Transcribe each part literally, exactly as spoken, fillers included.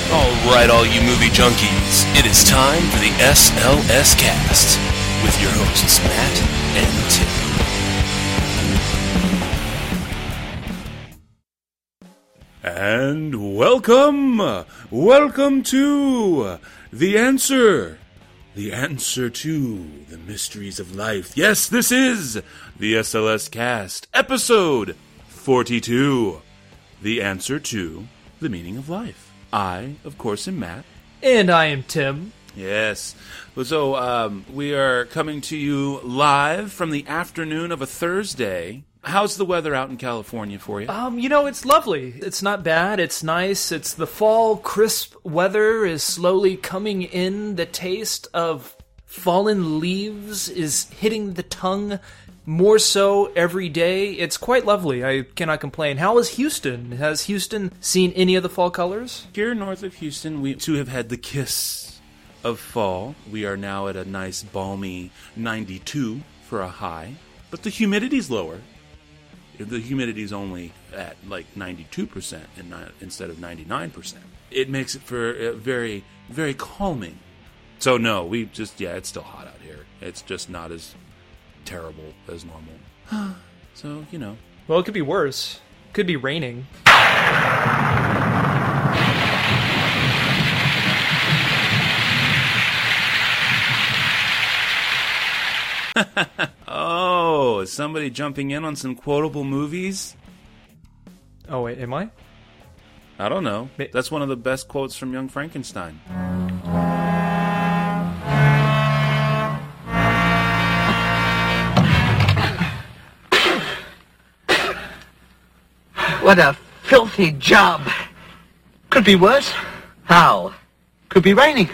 Alright, all you movie junkies, it is time for the S L S Cast with your hosts Matt and Tim. And welcome, welcome to The Answer, the answer to the mysteries of life. Yes, this is the S L S Cast, episode forty-two, the answer to the meaning of life. I, of course, am Matt. And I am Tim. Yes. So, um, we are coming to you live from the afternoon of a Thursday. How's the weather out in California for you? Um, you know, it's lovely. It's not bad. It's nice. It's the fall, crisp weather is slowly coming in. The taste of fallen leaves is hitting the tongue more so every day. It's quite lovely. I cannot complain. How is Houston? Has Houston seen any of the fall colors? Here north of Houston, we too have had the kiss of fall. We are now at a nice balmy ninety-two for a high, but the humidity's lower. The humidity's only at like ninety-two percent and not, instead of ninety-nine percent. It makes it for uh, very, very calming. So no, we just, yeah, it's still hot out here. It's just not as terrible as normal. So, you know. Well, it could be worse. Could be raining. Oh, is somebody jumping in on some quotable movies? Oh, wait, am I? I don't know. That's one of the best quotes from Young Frankenstein. What a filthy job. Could be worse. How? Could be raining.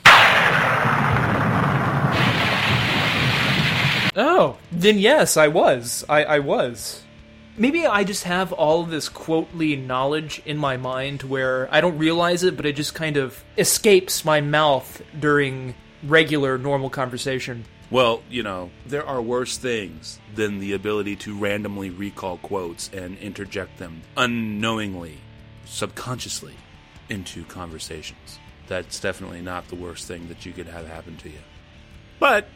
Oh, then yes, I was. I, I was. Maybe I just have all of this quotely knowledge in my mind where I don't realize it, but it just kind of escapes my mouth during regular, normal conversation. Well, you know, there are worse things than the ability to randomly recall quotes and interject them unknowingly, subconsciously, into conversations. That's definitely not the worst thing that you could have happen to you. But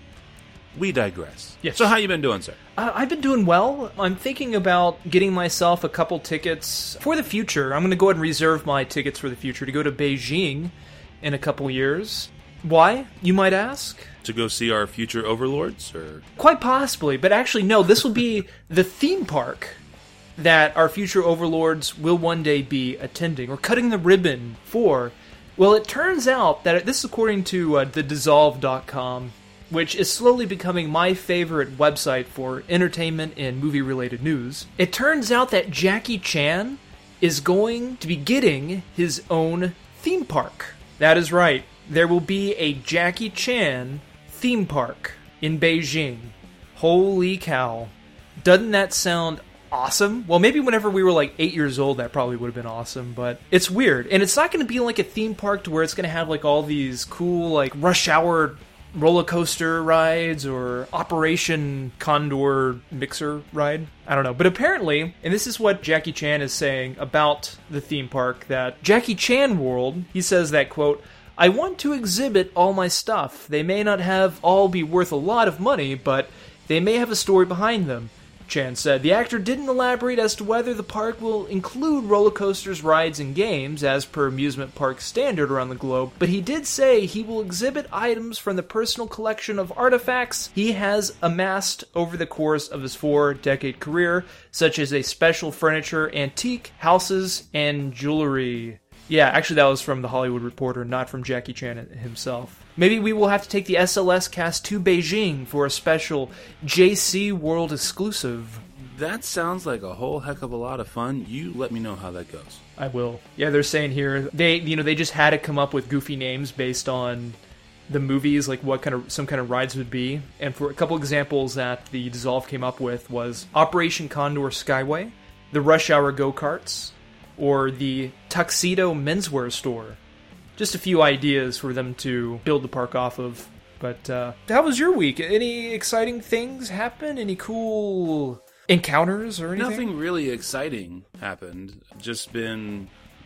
we digress. Yes. So how you been doing, sir? Uh, I've been doing well. I'm thinking about getting myself a couple tickets for the future. I'm going to go ahead and reserve my tickets for the future to go to Beijing in a couple years. Why, you might ask? To go see our future overlords, or? Quite possibly, but actually, no, this will be the theme park that our future overlords will one day be attending, or cutting the ribbon for. Well, it turns out that, this is according to uh, the dissolve dot com, which is slowly becoming my favorite website for entertainment and movie-related news. It turns out that Jackie Chan is going to be getting his own theme park. That is right. There will be a Jackie Chan theme park in Beijing. Holy cow. Doesn't that sound awesome? Well, maybe whenever we were like eight years old, that probably would have been awesome, but it's weird. And it's not going to be like a theme park to where it's going to have like all these cool like rush hour roller coaster rides or Operation Condor mixer ride. I don't know. But apparently, and this is what Jackie Chan is saying about the theme park, that Jackie Chan World, he says that, quote, I want to exhibit all my stuff. They may not have all be worth a lot of money, but they may have a story behind them, Chan said. The actor didn't elaborate as to whether the park will include roller coasters, rides, and games, as per amusement park standard around the globe, but he did say he will exhibit items from the personal collection of artifacts he has amassed over the course of his four-decade career, such as a special furniture, antique, houses, and jewelry. Yeah, actually that was from The Hollywood Reporter, not from Jackie Chan himself. Maybe we will have to take the S L S cast to Beijing for a special J C World exclusive. That sounds like a whole heck of a lot of fun. You let me know how that goes. I will. Yeah, they're saying here, they you know, they just had to come up with goofy names based on the movies, like what kind of some kind of rides would be. And for a couple examples that the Dissolve came up with was Operation Condor Skyway, the Rush Hour Go-Karts, or the Tuxedo Menswear Store. Just a few ideas for them to build the park off of. But uh, how was your week? Any exciting things happen? Any cool encounters or anything? Nothing really exciting happened. Just been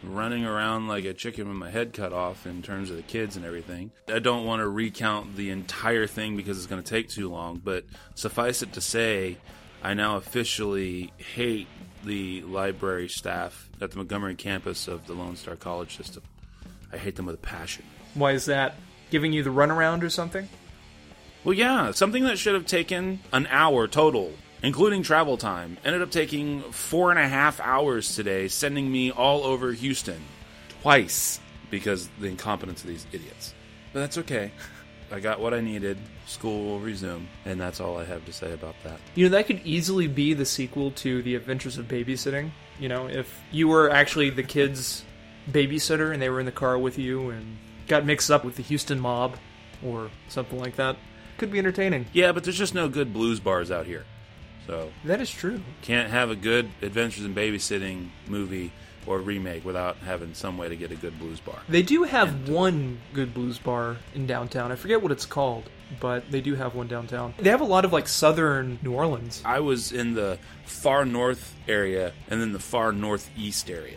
running around like a chicken with my head cut off in terms of the kids and everything. I don't want to recount the entire thing because it's going to take too long, but suffice it to say, I now officially hate the library staff at the Montgomery campus of the Lone Star College system. I hate them with a passion. Why is that? Giving you the runaround or something? Well, yeah, something that should have taken an hour total, including travel time, ended up taking four and a half hours today, sending me all over Houston twice because of the incompetence of these idiots. But that's okay. I got what I needed. School will resume, and that's all I have to say about that. You know, that could easily be the sequel to The Adventures of Babysitting. You know, if you were actually the kid's babysitter and they were in the car with you and got mixed up with the Houston mob or something like that. Could be entertaining. Yeah, but there's just no good blues bars out here. So that is true. Can't have a good Adventures in Babysitting movie or remake without having some way to get a good blues bar. They do have and, one good blues bar in downtown. I forget what it's called, but they do have one downtown. They have a lot of like southern New Orleans. I was in the far north area and then the far northeast area.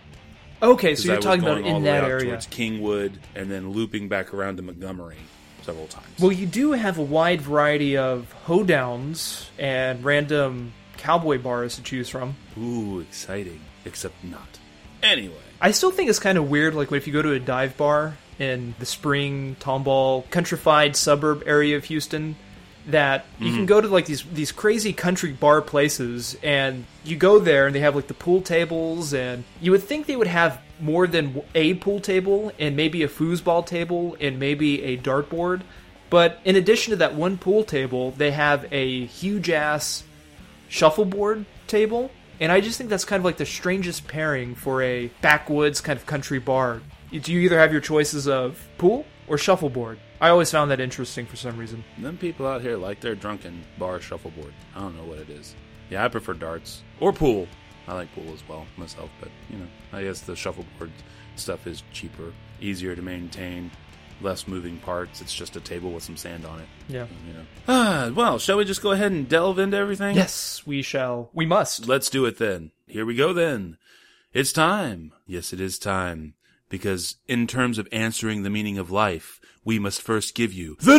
Okay, so you're talking about all in the way that out area. Towards Kingwood and then looping back around to Montgomery several times. Well, you do have a wide variety of hoedowns and random cowboy bars to choose from. Ooh, exciting. Except not. Anyway. I still think it's kind of weird, like if you go to a dive bar in the Spring, Tomball, countrified suburb area of Houston, that you mm-hmm. can go to like these these crazy country bar places, and you go there and they have like the pool tables, and you would think they would have more than a pool table and maybe a foosball table and maybe a dartboard, but in addition to that one pool table, they have a huge ass shuffleboard table, and I just think that's kind of like the strangest pairing for a backwoods kind of country bar. You either have your choices of pool or shuffleboard. I always found that interesting for some reason. Them people out here like their drunken bar shuffleboard. I don't know what it is. Yeah, I prefer darts. Or pool. I like pool as well, myself. But, you know, I guess the shuffleboard stuff is cheaper, easier to maintain, less moving parts. It's just a table with some sand on it. Yeah. You know. Ah, well, shall we just go ahead and delve into everything? Yes, we shall. We must. Let's do it then. Here we go then. It's time. Yes, it is time. Because in terms of answering the meaning of life, we must first give you the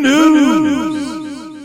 news!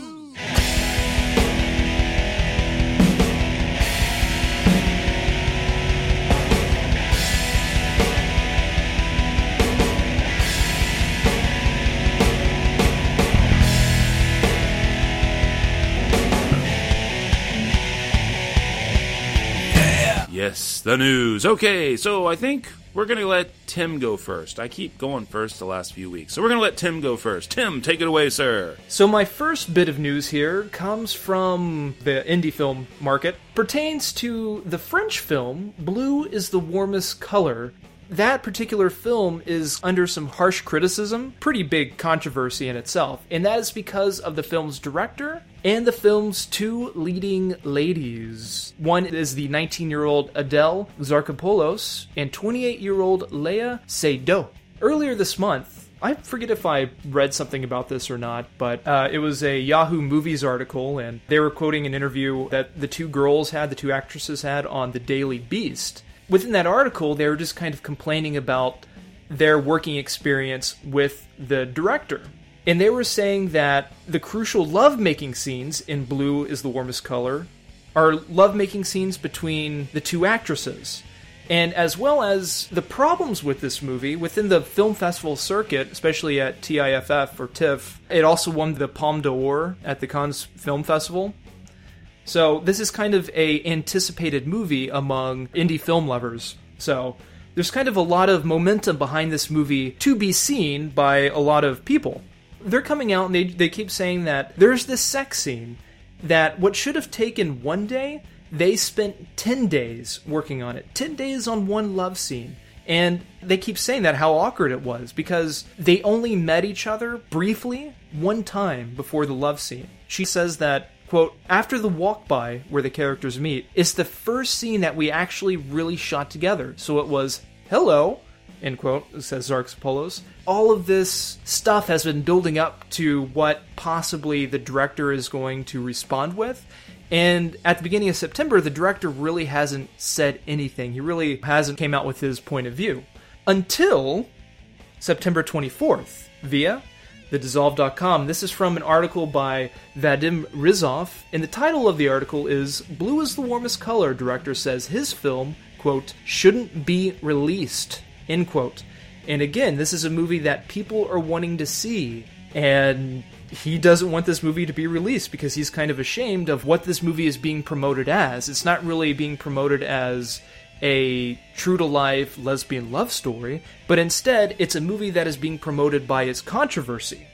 Yes, the news. Okay, so I think we're going to let Tim go first. I keep going first the last few weeks. So we're going to let Tim go first. Tim, take it away, sir. So my first bit of news here comes from the indie film market. Pertains to the French film, Blue is the Warmest Color. That particular film is under some harsh criticism, pretty big controversy in itself, and that is because of the film's director and the film's two leading ladies. One is the nineteen-year-old Adele Exarchopoulos and twenty-eight-year-old Léa Seydoux. Earlier this month, I forget if I read something about this or not, but uh, it was a Yahoo Movies article, and they were quoting an interview that the two girls had, the two actresses had, on the Daily Beast. Within that article, they were just kind of complaining about their working experience with the director. And they were saying that the crucial love-making scenes in Blue is the Warmest Color are love-making scenes between the two actresses. And as well as the problems with this movie within the film festival circuit, especially at T I F F or TIFF, it also won the Palme d'Or at the Cannes Film Festival. So this is kind of a anticipated movie among indie film lovers. So there's kind of a lot of momentum behind this movie to be seen by a lot of people. They're coming out and they they keep saying that there's this sex scene that what should have taken one day, they spent ten days working on it. ten days on one love scene. And they keep saying that, how awkward it was, because they only met each other briefly one time before the love scene. She says that, quote, after the walk-by where the characters meet, it's the first scene that we actually really shot together. So it was, hello, end quote, says Exarchopoulos. All of this stuff has been building up to what possibly the director is going to respond with. And at the beginning of September, the director really hasn't said anything. He really hasn't came out with his point of view. Until September twenty-fourth, via the dissolve dot com. This is from an article by Vadim Rizov, and the title of the article is "Blue is the Warmest Color." Director says his film, quote, shouldn't be released, end quote. And again, this is a movie that people are wanting to see, and he doesn't want this movie to be released because he's kind of ashamed of what this movie is being promoted as. It's not really being promoted as a true-to-life lesbian love story, but instead it's a movie that is being promoted by its controversy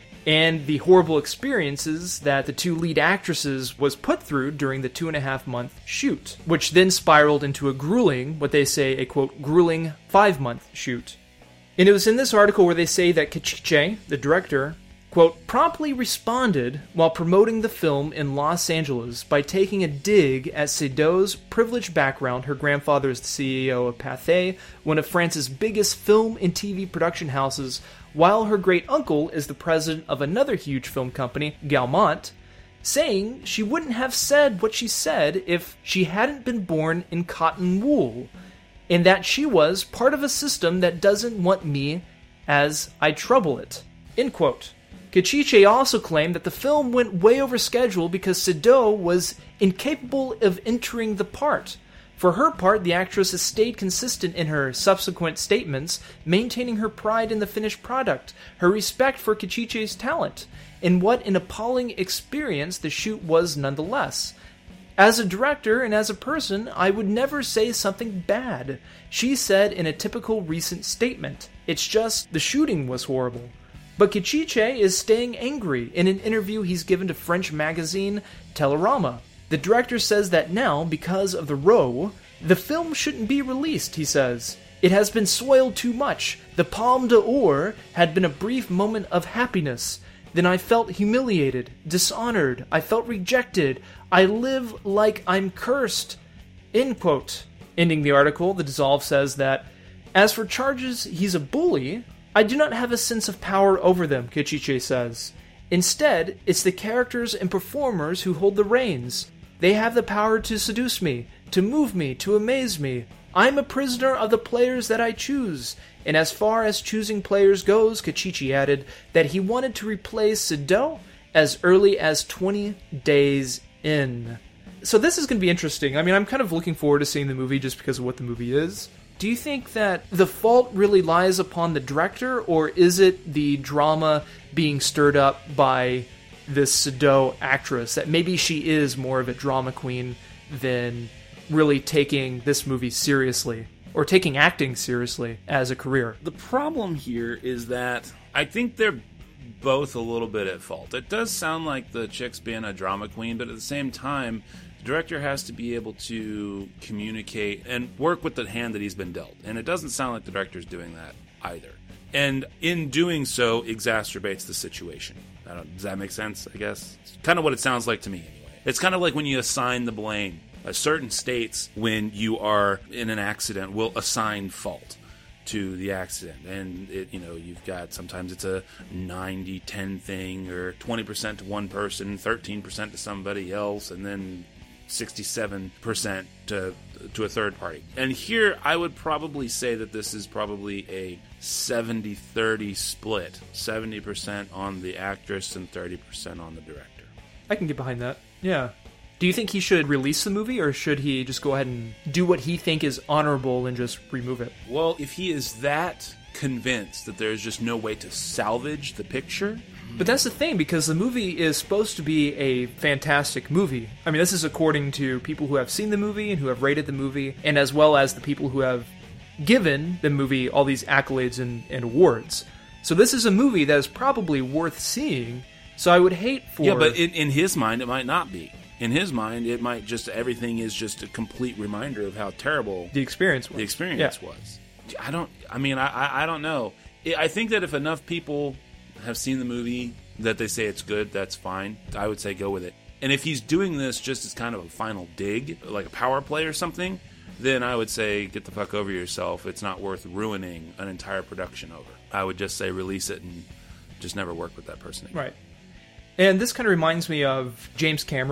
and the horrible experiences that the two lead actresses was put through during the two and a half month shoot, which then spiraled into a grueling, what they say, a quote, grueling five-month shoot. And it was in this article where they say that Kechiche, the director, quote, promptly responded while promoting the film in Los Angeles by taking a dig at Seydoux' privileged background. Her grandfather is the C E O of Pathé, one of France's biggest film and T V production houses, while her great-uncle is the president of another huge film company, Gaumont, saying she wouldn't have said what she said if she hadn't been born in cotton wool, and that she was part of a system that doesn't want me as I trouble it, end quote. Kechiche also claimed that the film went way over schedule because Seydoux was incapable of entering the part. For her part, the actress has stayed consistent in her subsequent statements, maintaining her pride in the finished product, her respect for Kechiche's talent, and what an appalling experience the shoot was nonetheless. As a director and as a person, I would never say something bad, she said in a typical recent statement. It's just the shooting was horrible. But Kechiche is staying angry in an interview he's given to French magazine Télérama. The director says that now, because of the row, the film shouldn't be released, he says. It has been soiled too much. The Palme d'Or had been a brief moment of happiness. Then I felt humiliated, dishonored. I felt rejected. I live like I'm cursed. End quote. Ending the article, the Dissolve says that, as for charges he's a bully, I do not have a sense of power over them, Kechiche says. Instead, it's the characters and performers who hold the reins. They have the power to seduce me, to move me, to amaze me. I'm a prisoner of the players that I choose. And as far as choosing players goes, Kechiche added that he wanted to replace Seydoux as early as twenty days in. So this is going to be interesting. I mean, I'm kind of looking forward to seeing the movie just because of what the movie is. Do you think that the fault really lies upon the director, or is it the drama being stirred up by this Seydoux actress, that maybe she is more of a drama queen than really taking this movie seriously, or taking acting seriously as a career? The problem here is that I think they're both a little bit at fault. It does sound like the chick's being a drama queen, but at the same time, the director has to be able to communicate and work with the hand that he's been dealt. And it doesn't sound like the director's doing that either. And in doing so, exacerbates the situation. I don't, does that make sense, I guess? It's kind of what it sounds like to me, anyway. It's kind of like when you assign the blame. Uh, certain states, when you are in an accident, will assign fault to the accident. And, it, you know, you've got, sometimes it's a ninety ten thing, or twenty percent to one person, thirteen percent to somebody else, and then sixty-seven percent to to a third party. And here I would probably say that this is probably a seventy thirty split. seventy percent on the actress and thirty percent on the director. I can get behind that. Yeah. Do you think he should release the movie, or should he just go ahead and do what he think is honorable and just remove it? Well, if he is that convinced that there's just no way to salvage the picture... But that's the thing, because the movie is supposed to be a fantastic movie. I mean, this is according to people who have seen the movie and who have rated the movie, and as well as the people who have given the movie all these accolades and, and awards. So this is a movie that is probably worth seeing, so I would hate for... Yeah, but in, in his mind, it might not be. In his mind, it might just... Everything is just a complete reminder of how terrible... The experience was. The experience yeah. was. I don't... I mean, I, I, I don't know. I think that if enough people... have seen the movie, that they say it's good, that's fine. I would say go with it. And if he's doing this just as kind of a final dig, like a power play or something, then I would say get the fuck over yourself. It's not worth ruining an entire production over. I would just say release it and just never work with that person again. Right. And this kind of reminds me of James Cameron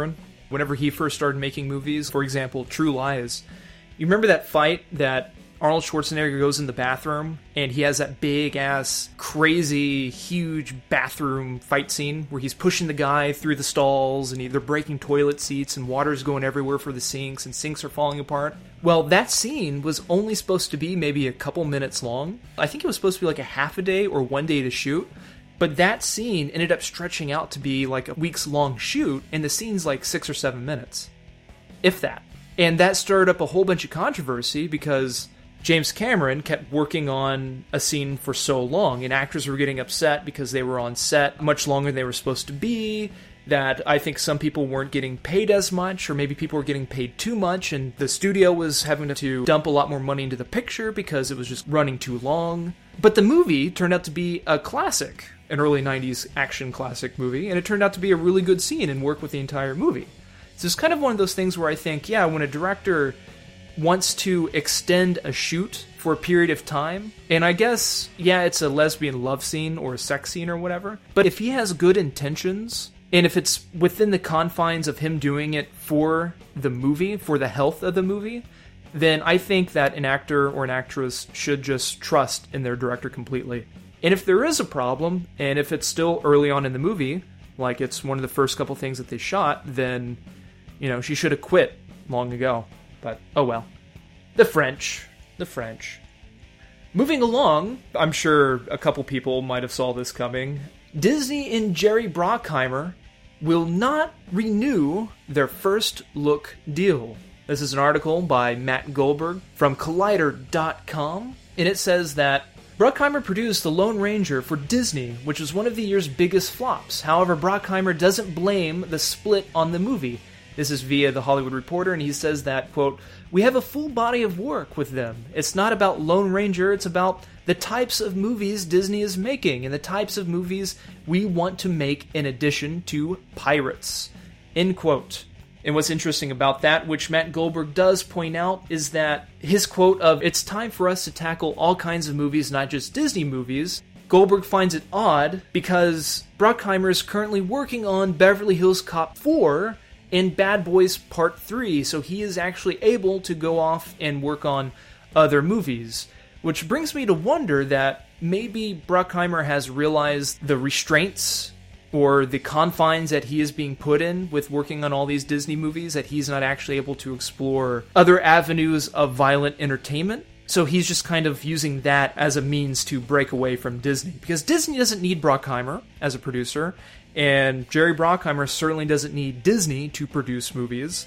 whenever he first started making movies. For example, True Lies. You remember that fight that Arnold Schwarzenegger goes in the bathroom and he has that big ass, crazy, huge bathroom fight scene where he's pushing the guy through the stalls and they're breaking toilet seats and water's going everywhere for the sinks and sinks are falling apart? Well, that scene was only supposed to be maybe a couple minutes long. I think it was supposed to be like a half a day or one day to shoot. But that scene ended up stretching out to be like a week's long shoot, and the scene's like six or seven minutes. If that. And that stirred up a whole bunch of controversy because James Cameron kept working on a scene for so long, and actors were getting upset because they were on set much longer than they were supposed to be, that I think some people weren't getting paid as much, or maybe people were getting paid too much, and the studio was having to dump a lot more money into the picture because it was just running too long. But the movie turned out to be a classic, an early nineties action classic movie, and it turned out to be a really good scene and work with the entire movie. So it's kind of one of those things where I think, yeah, when a director wants to extend a shoot for a period of time, and I guess, yeah, it's a lesbian love scene or a sex scene or whatever, but if he has good intentions, and if it's within the confines of him doing it for the movie, for the health of the movie, then I think that an actor or an actress should just trust in their director completely. And if there is a problem, and if it's still early on in the movie, like it's one of the first couple things that they shot, then, you know, she should have quit long ago. But, oh well. The French. The French. Moving along, I'm sure a couple people might have saw this coming. Disney and Jerry Bruckheimer will not renew their first look deal. This is an article by Matt Goldberg from Collider dot com, and it says that Bruckheimer produced The Lone Ranger for Disney, which was one of the year's biggest flops. However, Bruckheimer doesn't blame the split on the movie. This is via The Hollywood Reporter, and he says that, quote, "We have a full body of work with them. It's not about Lone Ranger, it's about the types of movies Disney is making and the types of movies we want to make in addition to pirates." End quote. And what's interesting about that, which Matt Goldberg does point out, is that his quote of, "It's time for us to tackle all kinds of movies, not just Disney movies," Goldberg finds it odd because Bruckheimer is currently working on Beverly Hills Cop four and Bad Boys Part three, so he is actually able to go off and work on other movies. Which brings me to wonder that maybe Bruckheimer has realized the restraints or the confines that he is being put in with working on all these Disney movies, that he's not actually able to explore other avenues of violent entertainment. So he's just kind of using that as a means to break away from Disney. Because Disney doesn't need Bruckheimer as a producer, and Jerry Bruckheimer certainly doesn't need Disney to produce movies.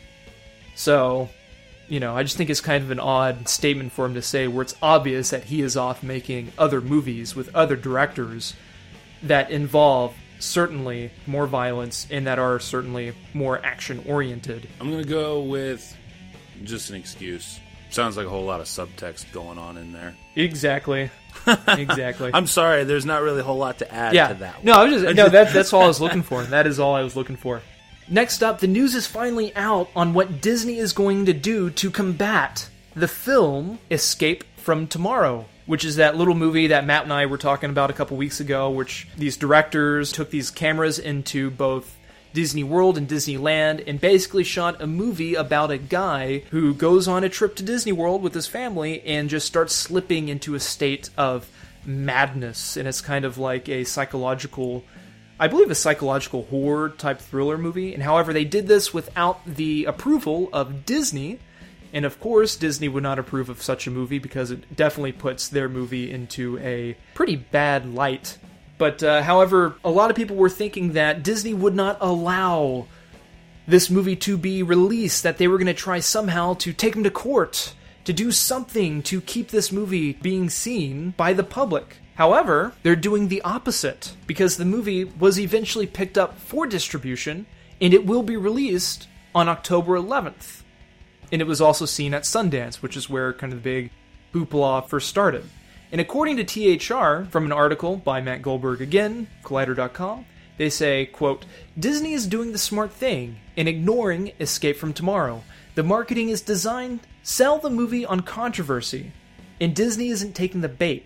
So, you know, I just think it's kind of an odd statement for him to say where it's obvious that he is off making other movies with other directors that involve certainly more violence and that are certainly more action-oriented. I'm going to go with just an excuse. Sounds like a whole lot of subtext going on in there. Exactly. Exactly. I'm sorry, there's not really a whole lot to add yeah. to that one. No, I was just, no that, that's all I was looking for. That is all I was looking for. Next up, the news is finally out on what Disney is going to do to combat the film Escape from Tomorrow, which is that little movie that Matt and I were talking about a couple weeks ago, which these directors took these cameras into both Disney World and Disneyland and basically shot a movie about a guy who goes on a trip to Disney World with his family and just starts slipping into a state of madness. And it's kind of like a psychological, I believe a psychological horror type thriller movie. And however, they did this without the approval of Disney. And of course, Disney would not approve of such a movie because it definitely puts their movie into a pretty bad light. But, uh, however, a lot of people were thinking that Disney would not allow this movie to be released, that they were going to try somehow to take them to court, to do something to keep this movie being seen by the public. However, they're doing the opposite, because the movie was eventually picked up for distribution, and it will be released on October eleventh. And it was also seen at Sundance, which is where kind of the big hoopla first started. And according to T H R, from an article by Matt Goldberg again, Collider dot com, they say, quote, "Disney is doing the smart thing in ignoring Escape from Tomorrow. The marketing is designed to sell the movie on controversy, and Disney isn't taking the bait.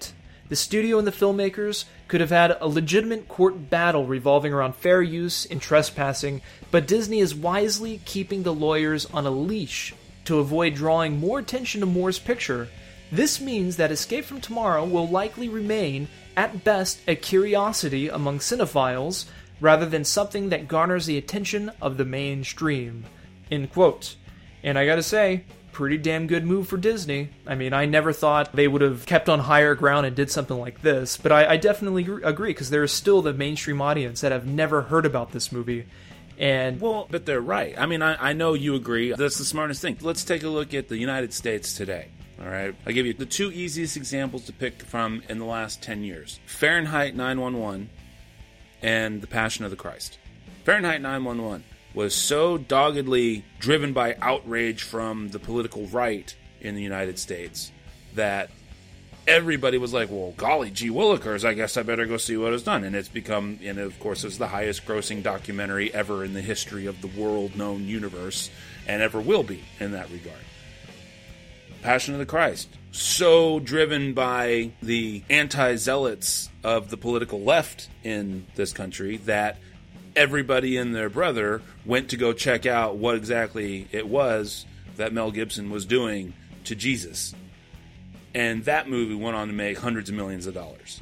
The studio and the filmmakers could have had a legitimate court battle revolving around fair use and trespassing, but Disney is wisely keeping the lawyers on a leash to avoid drawing more attention to Moore's picture. This means that Escape from Tomorrow will likely remain, at best, a curiosity among cinephiles, rather than something that garners the attention of the mainstream. End quote. And I gotta say, pretty damn good move for Disney. I mean, I never thought they would have kept on higher ground and did something like this, but I, I definitely agree, because there is still the mainstream audience that have never heard about this movie. And well, but they're right. I mean, I, I know you agree. That's the smartest thing. Let's take a look at the United States today. All right, I'll give you the two easiest examples to pick from in the last ten years. Fahrenheit nine one one and The Passion of the Christ. Fahrenheit nine one one was so doggedly driven by outrage from the political right in the United States that everybody was like, well, golly gee willikers, I guess I better go see what it's done. And it's become, and of course, it's the highest grossing documentary ever in the history of the world-known universe, and ever will be in that regard. Passion of the Christ, so driven by the anti-zealots of the political left in this country that everybody and their brother went to go check out what exactly it was that Mel Gibson was doing to Jesus. And that movie went on to make hundreds of millions of dollars.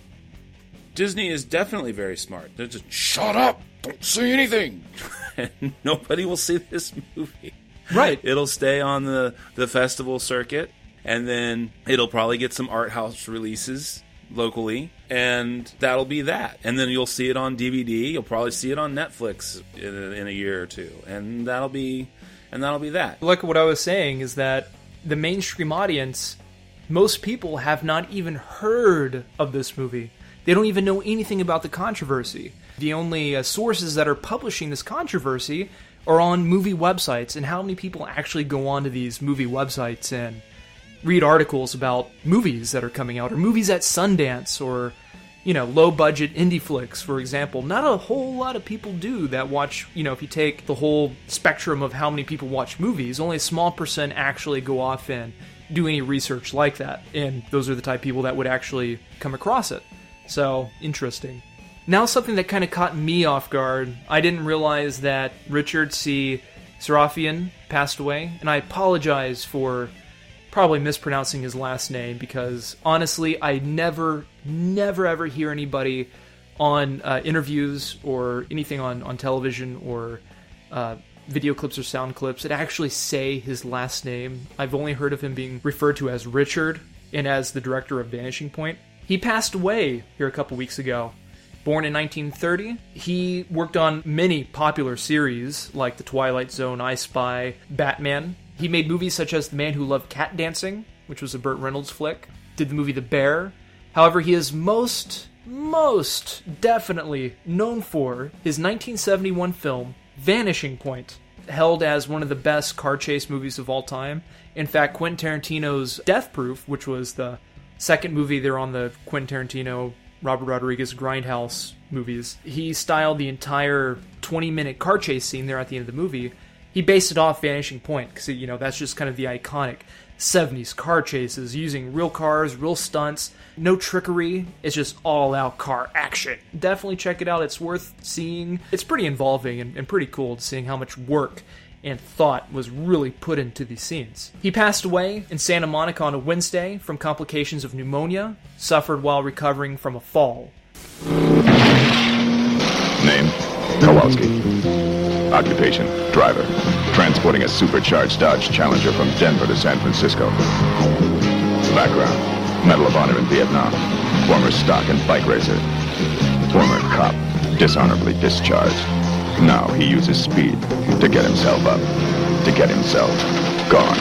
Disney is definitely very smart. They're just, shut up! Don't say anything! And nobody will see this movie. Right. It'll stay on the, the festival circuit, and then it'll probably get some art house releases locally, and that'll be that. And then you'll see it on D V D. You'll probably see it on Netflix in a, in a year or two, and that'll be and that'll be that. Like what I was saying is that the mainstream audience, most people have not even heard of this movie. They don't even know anything about the controversy. The only uh, sources that are publishing this controversy are on movie websites, and how many people actually go onto these movie websites and read articles about movies that are coming out, or movies at Sundance, or, you know, low-budget indie flicks, for example. Not a whole lot of people do that watch, you know, if you take the whole spectrum of how many people watch movies, only a small percent actually go off and do any research like that, and those are the type of people that would actually come across it. So, interesting. Now something that kind of caught me off guard. I didn't realize that Richard C. Sarafian passed away, and I apologize for probably mispronouncing his last name, because honestly, I never, never ever hear anybody on uh, interviews or anything on, on television or uh, video clips or sound clips that actually say his last name. I've only heard of him being referred to as Richard and as the director of Vanishing Point. He passed away here a couple weeks ago. Born in nineteen thirty, he worked on many popular series like The Twilight Zone, I Spy, Batman. He made movies such as The Man Who Loved Cat Dancing, which was a Burt Reynolds flick. Did the movie The Bear. However, he is most, most definitely known for his nineteen seventy-one film, Vanishing Point, held as one of the best car chase movies of all time. In fact, Quentin Tarantino's Death Proof, which was the second movie there on the Quentin Tarantino, Robert Rodriguez Grindhouse movies, he styled the entire twenty-minute car chase scene there at the end of the movie. He based it off Vanishing Point, because, you know, that's just kind of the iconic seventies car chases, using real cars, real stunts, no trickery. It's just all-out car action. Definitely check it out. It's worth seeing. It's pretty involving and, and pretty cool seeing how much work and thought was really put into these scenes. He passed away in Santa Monica on a Wednesday from complications of pneumonia, suffered while recovering from a fall. Name, Kowalski. Occupation, driver. Transporting a supercharged Dodge Challenger from Denver to San Francisco. Background, Medal of Honor in Vietnam. Former stock and bike racer. Former cop, dishonorably discharged. Now he uses speed to get himself up, to get himself gone.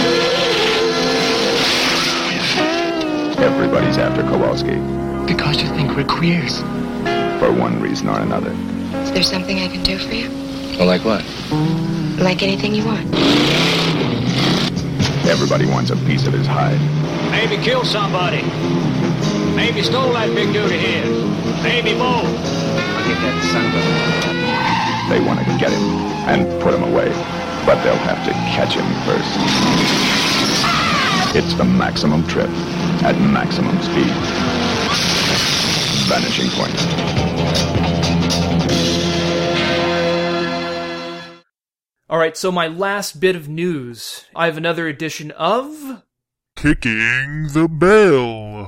Everybody's after Kowalski. Because you think we're queers. For one reason or another. Is there something I can do for you? Well, like what? Like anything you want. Everybody wants a piece of his hide. Maybe killed somebody. Maybe stole that big dude of his. Maybe both. I'll get that son of a... They want to get him and put him away, but they'll have to catch him first. It's the maximum trip at maximum speed. Vanishing Point. All right, so my last bit of news. I have another edition of... Kicking the Bell.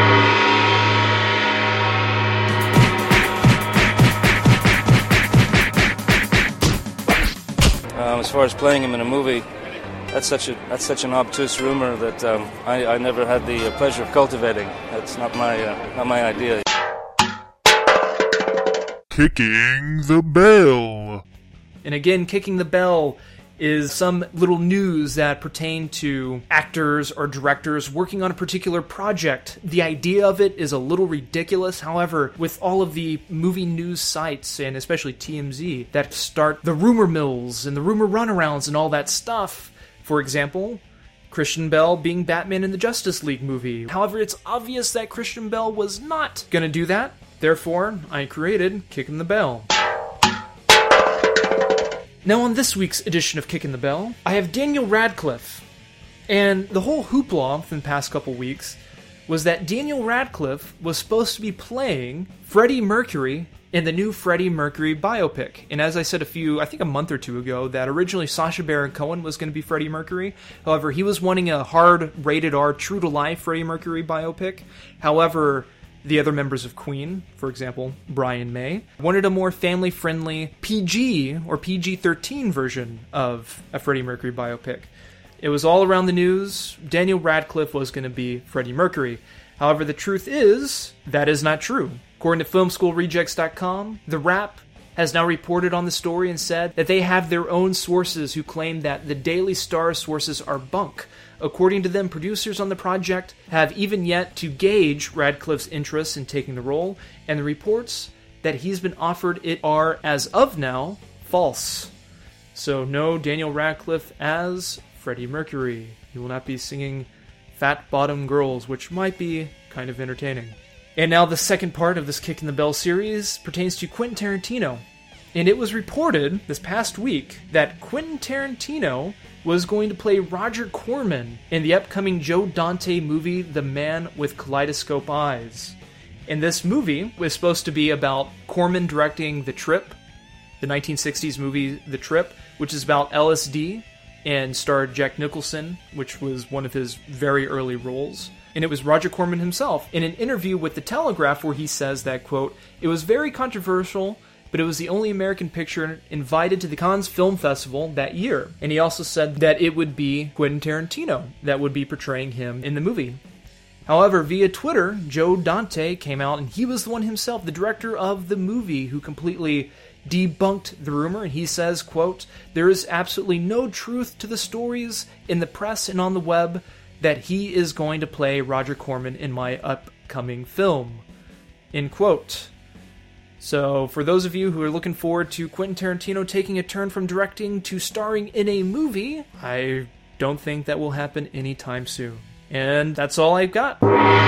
Um, as far as playing him in a movie, that's such a that's such an obtuse rumor that um, I, I never had the uh, pleasure of cultivating. That's not my uh, not my idea. Kicking the Bell. And again, Kicking the Bell is some little news that pertain to actors or directors working on a particular project. The idea of it is a little ridiculous. However, with all of the movie news sites, and especially T M Z, that start the rumor mills and the rumor runarounds and all that stuff, for example, Christian Bale being Batman in the Justice League movie. However, it's obvious that Christian Bale was not going to do that. Therefore, I created Kicking the Bell. Now, on this week's edition of Kicking the Bell, I have Daniel Radcliffe. And the whole hoopla from the past couple weeks was that Daniel Radcliffe was supposed to be playing Freddie Mercury in the new Freddie Mercury biopic. And as I said a few, I think a month or two ago, that originally Sacha Baron Cohen was going to be Freddie Mercury. However, he was wanting a hard, rated R, true-to-life Freddie Mercury biopic. However, the other members of Queen, for example, Brian May, wanted a more family-friendly P G or P G thirteen version of a Freddie Mercury biopic. It was all around the news. Daniel Radcliffe was going to be Freddie Mercury. However, the truth is, that is not true. According to film school rejects dot com, The Wrap has now reported on the story and said that they have their own sources who claim that the Daily Star sources are bunk. According to them, producers on the project have even yet to gauge Radcliffe's interest in taking the role, and the reports that he's been offered it are, as of now, false. So no Daniel Radcliffe as Freddie Mercury. He will not be singing Fat Bottom Girls, which might be kind of entertaining. And now the second part of this Kicking the Bell series pertains to Quentin Tarantino. And it was reported this past week that Quentin Tarantino was going to play Roger Corman in the upcoming Joe Dante movie, The Man with Kaleidoscope Eyes. And this movie was supposed to be about Corman directing The Trip, the nineteen sixties movie The Trip, which is about L S D and starred Jack Nicholson, which was one of his very early roles. And it was Roger Corman himself in an interview with The Telegraph where he says that, quote, "It was very controversial, but it was the only American picture invited to the Cannes Film Festival that year." And he also said that it would be Quentin Tarantino that would be portraying him in the movie. However, via Twitter, Joe Dante came out, and he was the one himself, the director of the movie, who completely debunked the rumor. And he says, quote, "There is absolutely no truth to the stories in the press and on the web that he is going to play Roger Corman in my upcoming film." End quote. So, for those of you who are looking forward to Quentin Tarantino taking a turn from directing to starring in a movie, I don't think that will happen anytime soon. And that's all I've got.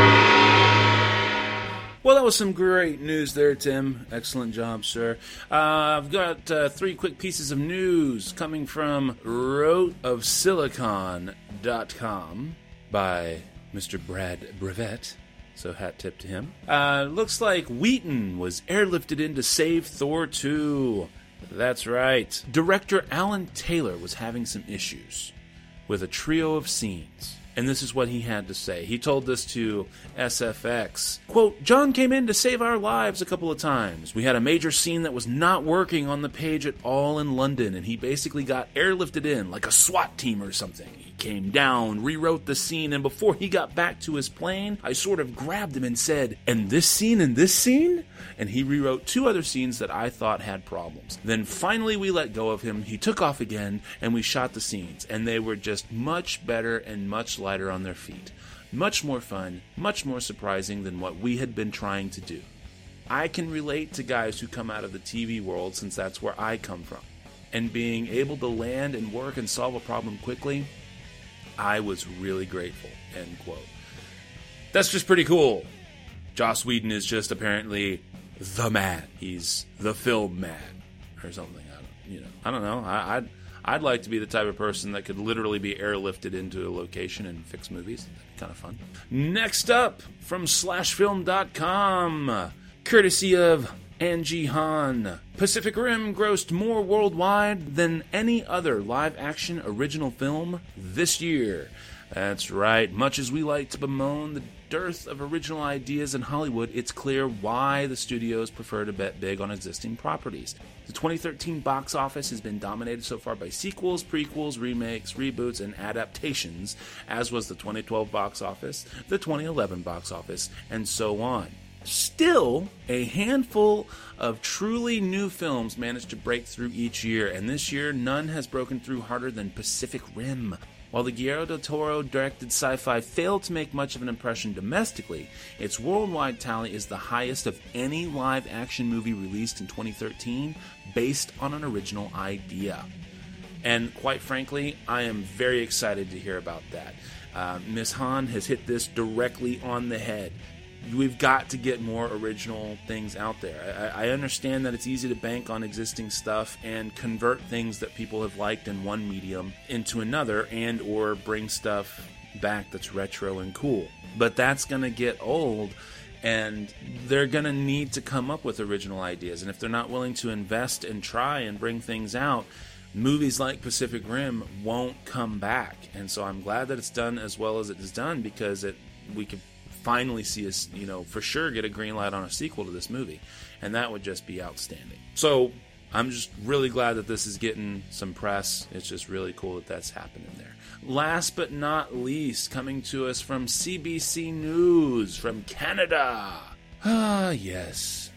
Well, that was some great news there, Tim. Excellent job, sir. Uh, I've got uh, three quick pieces of news coming from rote of silicon dot com by Mister Brad Brevet. So hat tip to him. Uh, looks like Wheaton was airlifted in to save Thor two. That's right. Director Alan Taylor was having some issues with a trio of scenes. And this is what he had to say. He told this to S F X. Quote, "John came in to save our lives a couple of times. We had a major scene that was not working on the page at all in London, and he basically got airlifted in like a SWAT team or something. He came down, rewrote the scene, and before he got back to his plane, I sort of grabbed him and said, 'And this scene and this scene?' And he rewrote two other scenes that I thought had problems. Then finally we let go of him, he took off again, and we shot the scenes. And they were just much better and much lighter on their feet. Much more fun, much more surprising than what we had been trying to do. I can relate to guys who come out of the T V world since that's where I come from. And being able to land and work and solve a problem quickly, I was really grateful." End quote. That's just pretty cool. Joss Whedon is just apparently the man. He's the film man or something. I don't, you know, I don't know. I, I I'd like to be the type of person that could literally be airlifted into a location and fix movies. That'd be kind of fun. Next up, from slash film dot com, courtesy of Angie Han, Pacific Rim grossed more worldwide than any other live-action original film this year. That's right. Much as we like to bemoan the dearth of original ideas in Hollywood, it's clear why the studios prefer to bet big on existing properties. The twenty thirteen box office has been dominated so far by sequels, prequels, remakes, reboots, and adaptations, as was the twenty twelve box office, the twenty eleven box office, and so on. Still, a handful of truly new films managed to break through each year, and this year none has broken through harder than Pacific Rim. While the Guillermo del Toro directed sci-fi failed to make much of an impression domestically, its worldwide tally is the highest of any live-action movie released in twenty thirteen based on an original idea. And quite frankly, I am very excited to hear about that. Uh, Miz Han has hit this directly on the head. We've got to get more original things out there. I, I understand that it's easy to bank on existing stuff and convert things that people have liked in one medium into another, and or bring stuff back that's retro and cool. But that's going to get old, and they're going to need to come up with original ideas. And if they're not willing to invest and try and bring things out, movies like Pacific Rim won't come back. And so I'm glad that it's done as well as it is done, because it we could finally see us, you know, for sure get a green light on a sequel to this movie, and that would just be outstanding. So I'm just really glad that this is getting some press. It's just really cool that that's happening there. Last but not least, coming to us from C B C News from Canada. Ah, yes.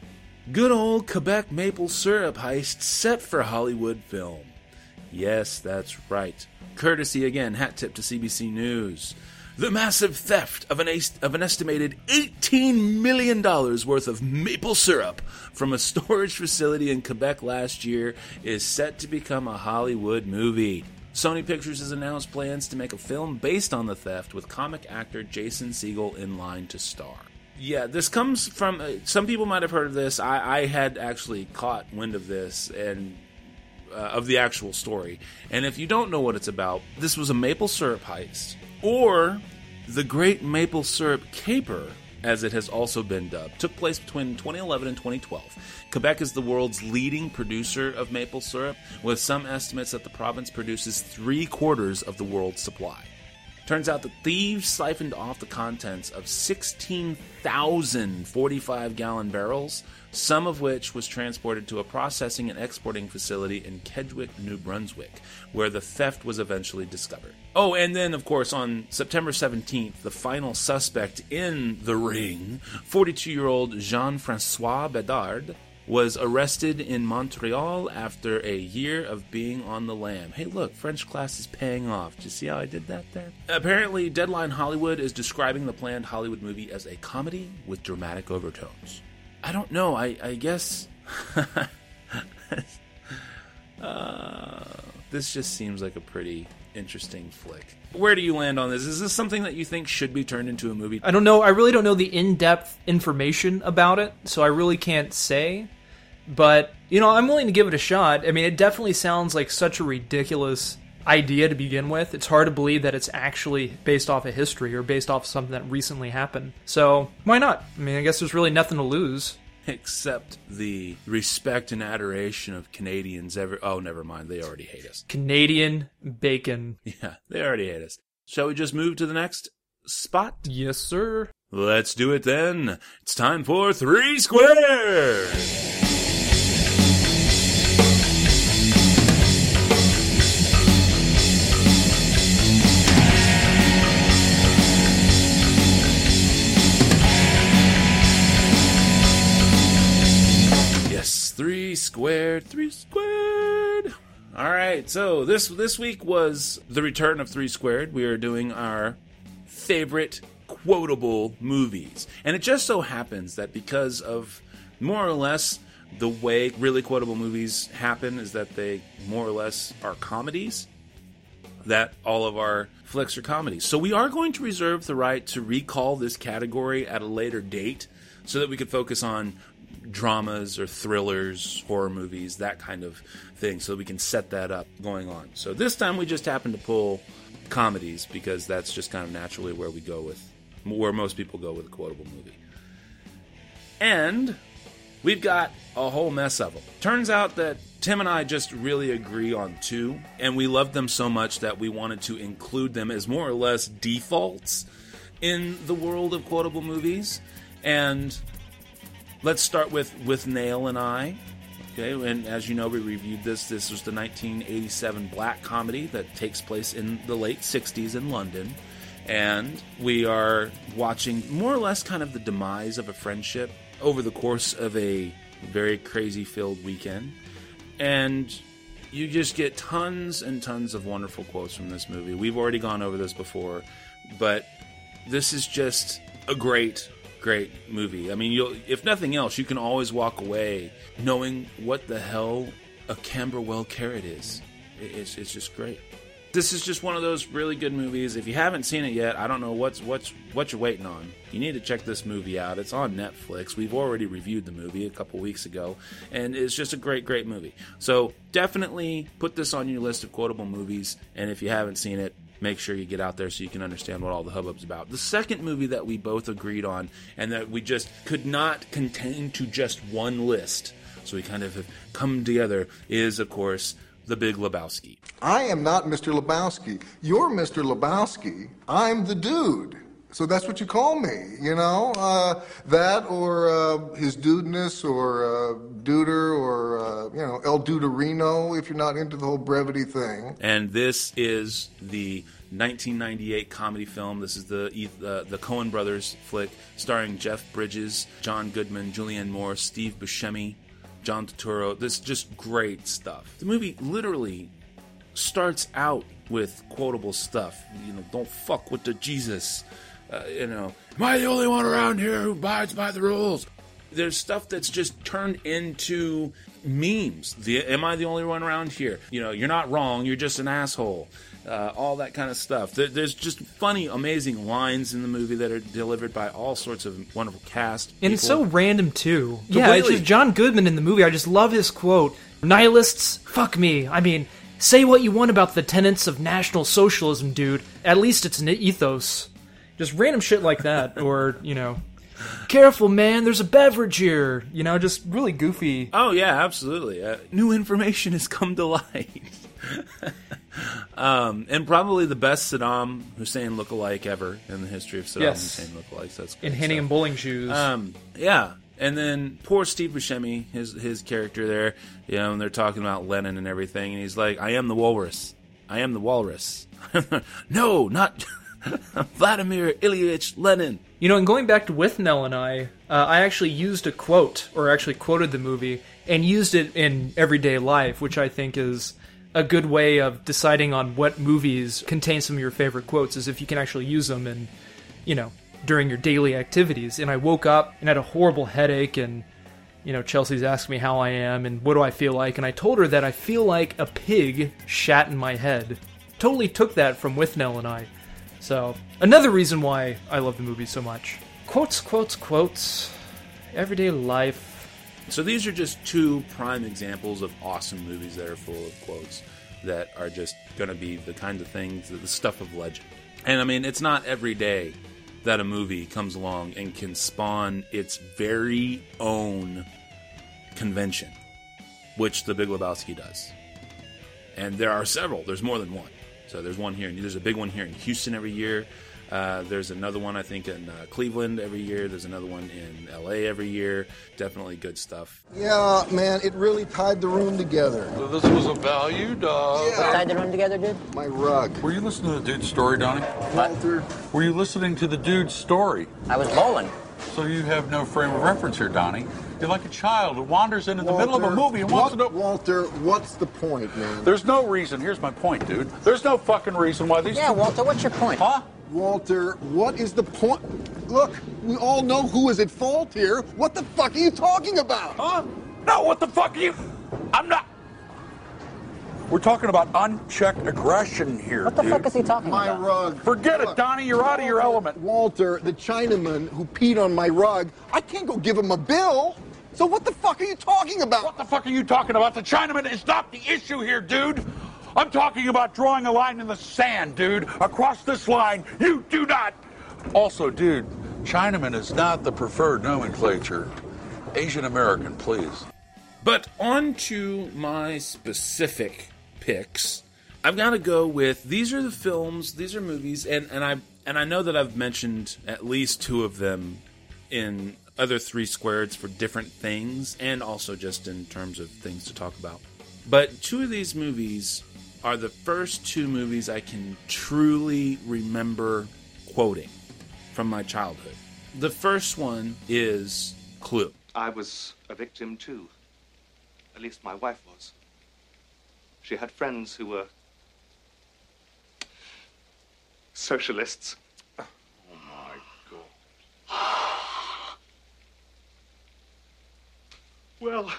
Good old Quebec maple syrup heist set for Hollywood film. Yes, that's right. Courtesy again, hat tip to C B C News. The massive theft of an, of an estimated eighteen million dollars worth of maple syrup from a storage facility in Quebec last year is set to become a Hollywood movie. Sony Pictures has announced plans to make a film based on the theft, with comic actor Jason Segel in line to star. Yeah, this comes from... Uh, some people might have heard of this. I, I had actually caught wind of this and uh, of the actual story. And if you don't know what it's about, this was a maple syrup heist, or the Great Maple Syrup Caper, as it has also been dubbed, took place between twenty eleven and twenty twelve. Quebec is the world's leading producer of maple syrup, with some estimates that the province produces three quarters of the world's supply. Turns out that thieves siphoned off the contents of sixteen thousand forty-five gallon barrels, some of which was transported to a processing and exporting facility in Kedgwick, New Brunswick, where the theft was eventually discovered. Oh, and then, of course, on September seventeenth, the final suspect in the ring, forty-two-year-old Jean-François Bedard, was arrested in Montreal after a year of being on the lam. Hey, look, French class is paying off. Did you see how I did that there? Apparently, Deadline Hollywood is describing the planned Hollywood movie as a comedy with dramatic overtones. I don't know. I, I guess... uh, this just seems like a pretty interesting flick. Where do you land on this? Is this something that you think should be turned into a movie? I don't know. I really don't know the in-depth information about it, so I really can't say. But, you know, I'm willing to give it a shot. I mean, it definitely sounds like such a ridiculous idea to begin with. It's hard to believe that it's actually based off of history or based off of something that recently happened. So, why not? I mean, I guess there's really nothing to lose. Except the respect and adoration of Canadians. Ever oh, never mind. They already hate us. Canadian bacon. Yeah, they already hate us. Shall we just move to the next spot? Yes, sir. Let's do it then. It's time for Three Squares. Three squared, three squared. All right, so this this week was the return of Three Squared. We are doing our favorite quotable movies, and it just so happens that because of more or less the way really quotable movies happen is that they more or less are comedies. That all of our flicks are comedies. So we are going to reserve the right to recall this category at a later date, so that we could focus on dramas or thrillers, horror movies, that kind of thing, so we can set that up going on. So this time we just happened to pull comedies because that's just kind of naturally where we go with, where most people go with a quotable movie. And we've got a whole mess of them. Turns out that Tim and I just really agree on two, and we loved them so much that we wanted to include them as more or less defaults in the world of quotable movies. And let's start with With Nail and I. Okay, and as you know, we reviewed this. This was the nineteen eighty-seven black comedy that takes place in the late sixties in London. And we are watching more or less kind of the demise of a friendship over the course of a very crazy-filled weekend. And you just get tons and tons of wonderful quotes from this movie. We've already gone over this before, but this is just a great, great movie. I mean, you'll, if nothing else, you can always walk away knowing what the hell a Camberwell carrot is. It's, it's just great. This is just one of those really good movies. If you haven't seen it yet, I don't know what's what's what you're waiting on. You need to check this movie out. It's on Netflix. We've already reviewed the movie a couple weeks ago, and it's just a great, great movie. So definitely put this on your list of quotable movies, and if you haven't seen it, make sure you get out there so you can understand what all the hubbub's about. The second movie that we both agreed on, and that we just could not contain to just one list, so we kind of have come together, is, of course, The Big Lebowski. I am not Mister Lebowski. You're Mister Lebowski. I'm the dude. So that's what you call me, you know? Uh, that or uh, his dudeness or uh, duder or, uh, you know, El Duderino if you're not into the whole brevity thing. And this is the nineteen ninety-eight comedy film. This is the uh, the Coen brothers flick starring Jeff Bridges, John Goodman, Julianne Moore, Steve Buscemi, John Turturro. This is just great stuff. The movie literally starts out with quotable stuff. You know, don't fuck with the Jesus. Uh, you know, am I the only one around here who abides by the rules? There's stuff that's just turned into memes. The, am I the only one around here? You know, you're not wrong, you're just an asshole. Uh, all that kind of stuff. There, there's just funny, amazing lines in the movie that are delivered by all sorts of wonderful cast. And people. It's so random, too. Completely. Yeah, it's just John Goodman in the movie. I just love his quote. Nihilists, fuck me. I mean, say what you want about the tenets of National Socialism, dude. At least it's an ethos. Just random shit like that. Or, you know, careful, man, there's a beverage here. You know, just really goofy. Oh, yeah, absolutely. Uh, new information has come to light. um, and probably the best Saddam Hussein lookalike ever in the history of Saddam yes. Hussein lookalikes. That's good. And handing him bowling shoes. Um, yeah. And then poor Steve Buscemi, his his character there, you know, and they're talking about Lenin and everything, and he's like, I am the walrus. I am the walrus. No, not Vladimir Ilyich Lenin. You know, and going back to With Nell and I, uh, I actually used a quote, or actually quoted the movie, and used it in everyday life, which I think is a good way of deciding on what movies contain some of your favorite quotes, is if you can actually use them in, you know, during your daily activities. And I woke up and had a horrible headache, and, you know, Chelsea's asked me how I am and what do I feel like, and I told her that I feel like a pig shat in my head. Totally took that from With Nell and I. So, another reason why I love the movie so much. Quotes, quotes, quotes. Everyday life. So these are just two prime examples of awesome movies that are full of quotes that are just going to be the kind of things, the stuff of legend. And I mean, it's not every day that a movie comes along and can spawn its very own convention, which The Big Lebowski does. And there are several. There's more than one. So there's one here. There's a big one here in Houston every year. Uh, there's another one, I think, in uh, Cleveland every year. There's another one in L A every year. Definitely good stuff. Yeah, man, it really tied the room together. So this was a value dog. Yeah. What tied the room together, dude? My rug. Were you listening to the dude's story, Donnie? Walter. Were you listening to the dude's story? I was bowling. So you have no frame of reference here, Donnie. You're like a child who wanders into Walter, the middle of a movie and what, wants to know... Walter, what's the point, man? There's no reason. Here's my point, dude. There's no fucking reason why these... Yeah, Walter, what's your point? Huh? Walter, what is the point? Look, we all know who is at fault here. What the fuck are you talking about? Huh? No, what the fuck are you... I'm not... We're talking about unchecked aggression here, What the dude. fuck is he talking My about? rug. Forget Look, it, Donnie. You're out of your element. Walter, the Chinaman who peed on my rug, I can't go give him a bill. So what the fuck are you talking about? What the fuck are you talking about? The Chinaman is not the issue here, dude. I'm talking about drawing a line in the sand, dude. Across this line, you do not. Also, dude, Chinaman is not the preferred nomenclature. Asian American, please. But on to my specific picks. I've got to go with, these are the films, these are movies, and, and I and I know that I've mentioned at least two of them in other Three Squareds for different things, and also just in terms of things to talk about. But two of these movies are the first two movies I can truly remember quoting from my childhood. The first one is Clue. I was a victim too. At least my wife was. She had friends who were socialists. Oh my God. Well,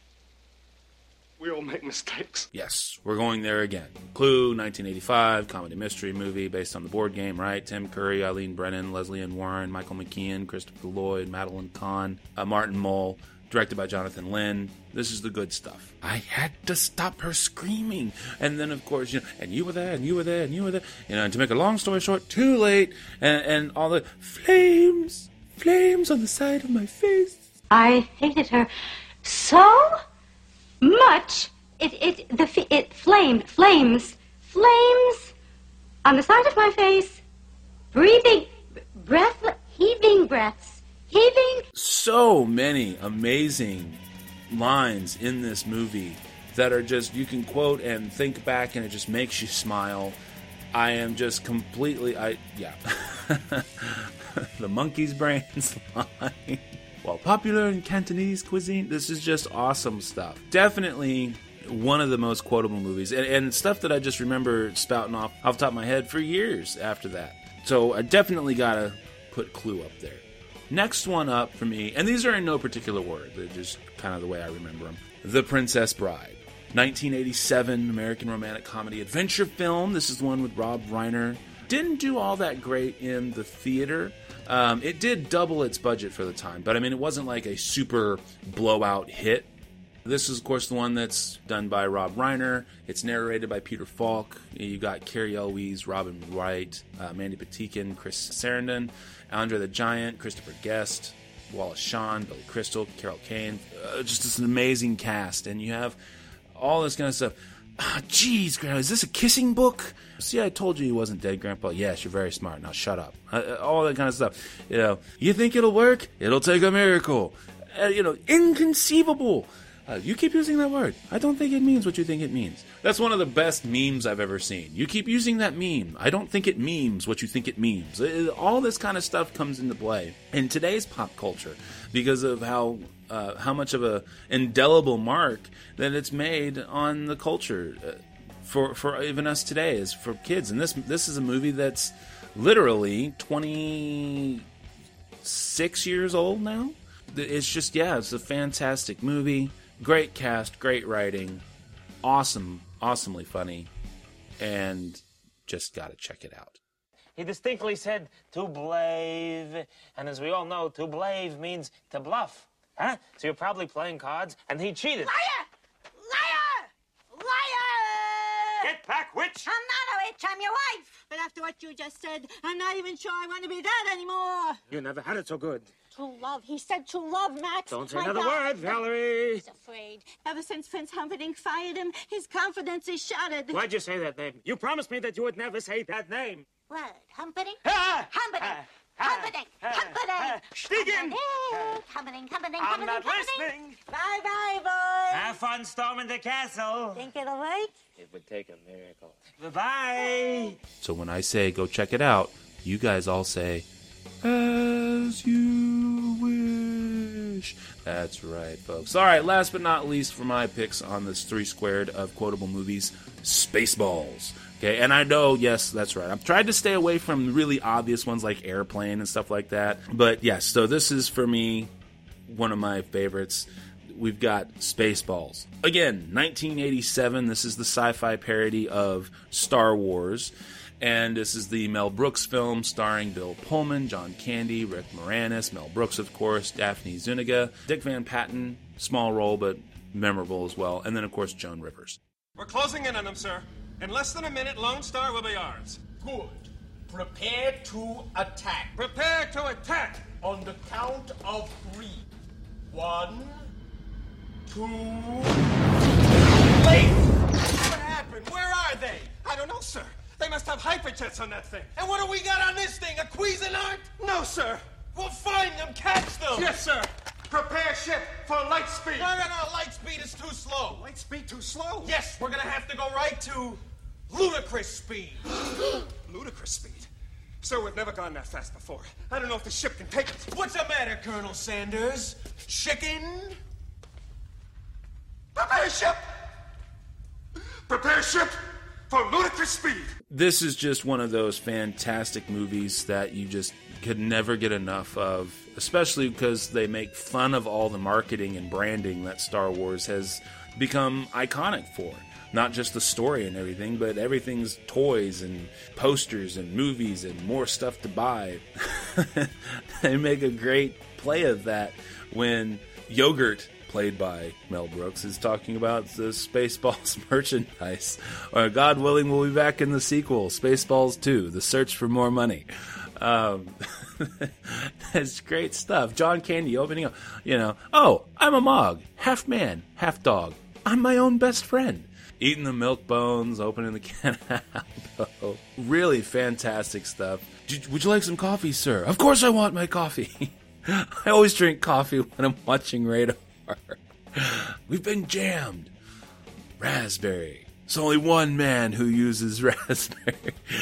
we all make mistakes. Yes, we're going there again. Clue, nineteen eighty-five, comedy mystery movie based on the board game, right? Tim Curry, Eileen Brennan, Leslie Ann Warren, Michael McKean, Christopher Lloyd, Madeline Kahn, uh, Martin Mull, directed by Jonathan Lynn. This is the good stuff. I had to stop her screaming. And then, of course, you know, and you were there, and you were there, and you were there. You know, and to make a long story short, too late. And, and all the flames, flames on the side of my face. I hated her so much. It, it, the, it flamed, flames, flames on the side of my face, breathing, breath, heaving breaths, heaving. So many amazing lines in this movie that are just, you can quote and think back and it just makes you smile. I am just completely, I, yeah. The monkey's brains line. While popular in Cantonese cuisine, this is just awesome stuff. Definitely one of the most quotable movies, and, and stuff that I just remember spouting off off the top of my head for years after that. So I definitely gotta put Clue up there. Next one up for me, and these are in no particular order, they're just kind of the way I remember them. The Princess Bride. nineteen eighty-seven American romantic comedy adventure film. This is the one with Rob Reiner. Didn't do all that great in the theater. Um, it did double its budget for the time, but I mean, it wasn't like a super blowout hit. This is, of course, the one that's done by Rob Reiner. It's narrated by Peter Falk. You got Carrie Elwes, Robin Wright, uh, Mandy Patinkin, Chris Sarandon, Andre the Giant, Christopher Guest, Wallace Shawn, Billy Crystal, Carol Kane. Uh, just this an amazing cast, and you have all this kind of stuff. Ah, geez, Grandpa, is this a kissing book? See, I told you he wasn't dead, Grandpa. Yes, you're very smart. Now shut up. Uh, all that kind of stuff. You know, you think it'll work? It'll take a miracle. Uh, you know, inconceivable. Uh, you keep using that word. I don't think it means what you think it means. That's one of the best memes I've ever seen. You keep using that meme. I don't think it means what you think it means. Uh, all this kind of stuff comes into play in today's pop culture because of how uh, how much of a indelible mark that it's made on the culture uh, for for even us today as for kids. And this this is a movie that's literally twenty-six years old now. It's just, yeah, it's a fantastic movie. Great cast, great writing, awesome, awesomely funny, and just gotta check it out. He distinctly said to blave, and as we all know, to blave means to bluff. Huh? So you're probably playing cards, and he cheated. Liar! Liar! Liar! Get back, witch! I'm not a witch, I'm your wife. But after what you just said, I'm not even sure I want to be that anymore. You never had it so good. True love. He said true love, Max. Don't say My another God. word, Valerie. He's afraid. Ever since Prince Humperdinck fired him, his confidence is shattered. Why'd you say that name? You promised me that you would never say that name. What? Humperdinck? Ah! Humperdinck! Ah! Humperdinck! Ah! Humperdinck! Stiegen! Humperdinck! Humperdinck! Humperdinck! I'm Humperdinck! not Humperdinck! listening. Bye-bye, boys. Have fun storming the castle. Think it'll work? It would take a miracle. Bye-bye. So when I say go check it out, you guys all say, as you wish. That's right, folks. All right, last but not least for my picks on this three squared of quotable movies, Spaceballs. Okay, and I know, yes, that's right. I've tried to stay away from really obvious ones like Airplane and stuff like that. But yes, so this is for me one of my favorites. We've got Spaceballs. Again, nineteen eighty-seven. This is the sci-fi parody of Star Wars. And this is the Mel Brooks film starring Bill Pullman, John Candy, Rick Moranis, Mel Brooks, of course, Daphne Zuniga, Dick Van Patten, small role but memorable as well, and then, of course, Joan Rivers. We're closing in on them, sir. In less than a minute, Lone Star will be ours. Good. Prepare to attack. Prepare to attack! On the count of three. One, two... Wait! What happened? Where are they? I don't know, sir. They must have hyperjets on that thing. And what do we got on this thing? A Cuisinart? No, sir. We'll find them, catch them. Yes, sir. Prepare ship for light speed. No, no, no. Light speed is too slow. Light speed too slow? Yes, we're gonna have to go right to ludicrous speed. Ludicrous speed? Sir, we've never gone that fast before. I don't know if the ship can take us. What's the matter, Colonel Sanders? Chicken? Prepare ship! Prepare ship for ludicrous speed. This is just one of those fantastic movies that you just could never get enough of, especially because they make fun of all the marketing and branding that Star Wars has become iconic for. Not just the story and everything, but everything's toys and posters and movies and more stuff to buy. They make a great play of that when Yogurt, played by Mel Brooks, is talking about the Spaceballs merchandise. Or, God willing, we'll be back in the sequel, Spaceballs two, The Search for More Money. Um, that's great stuff. John Candy opening up, you know, oh, I'm a Mog, half man, half dog. I'm my own best friend. Eating the milk bones, opening the can of Alpo. Really fantastic stuff. Would you like some coffee, sir? Of course I want my coffee. I always drink coffee when I'm watching Radar. We've been jammed. Raspberry. There's only one man who uses raspberry.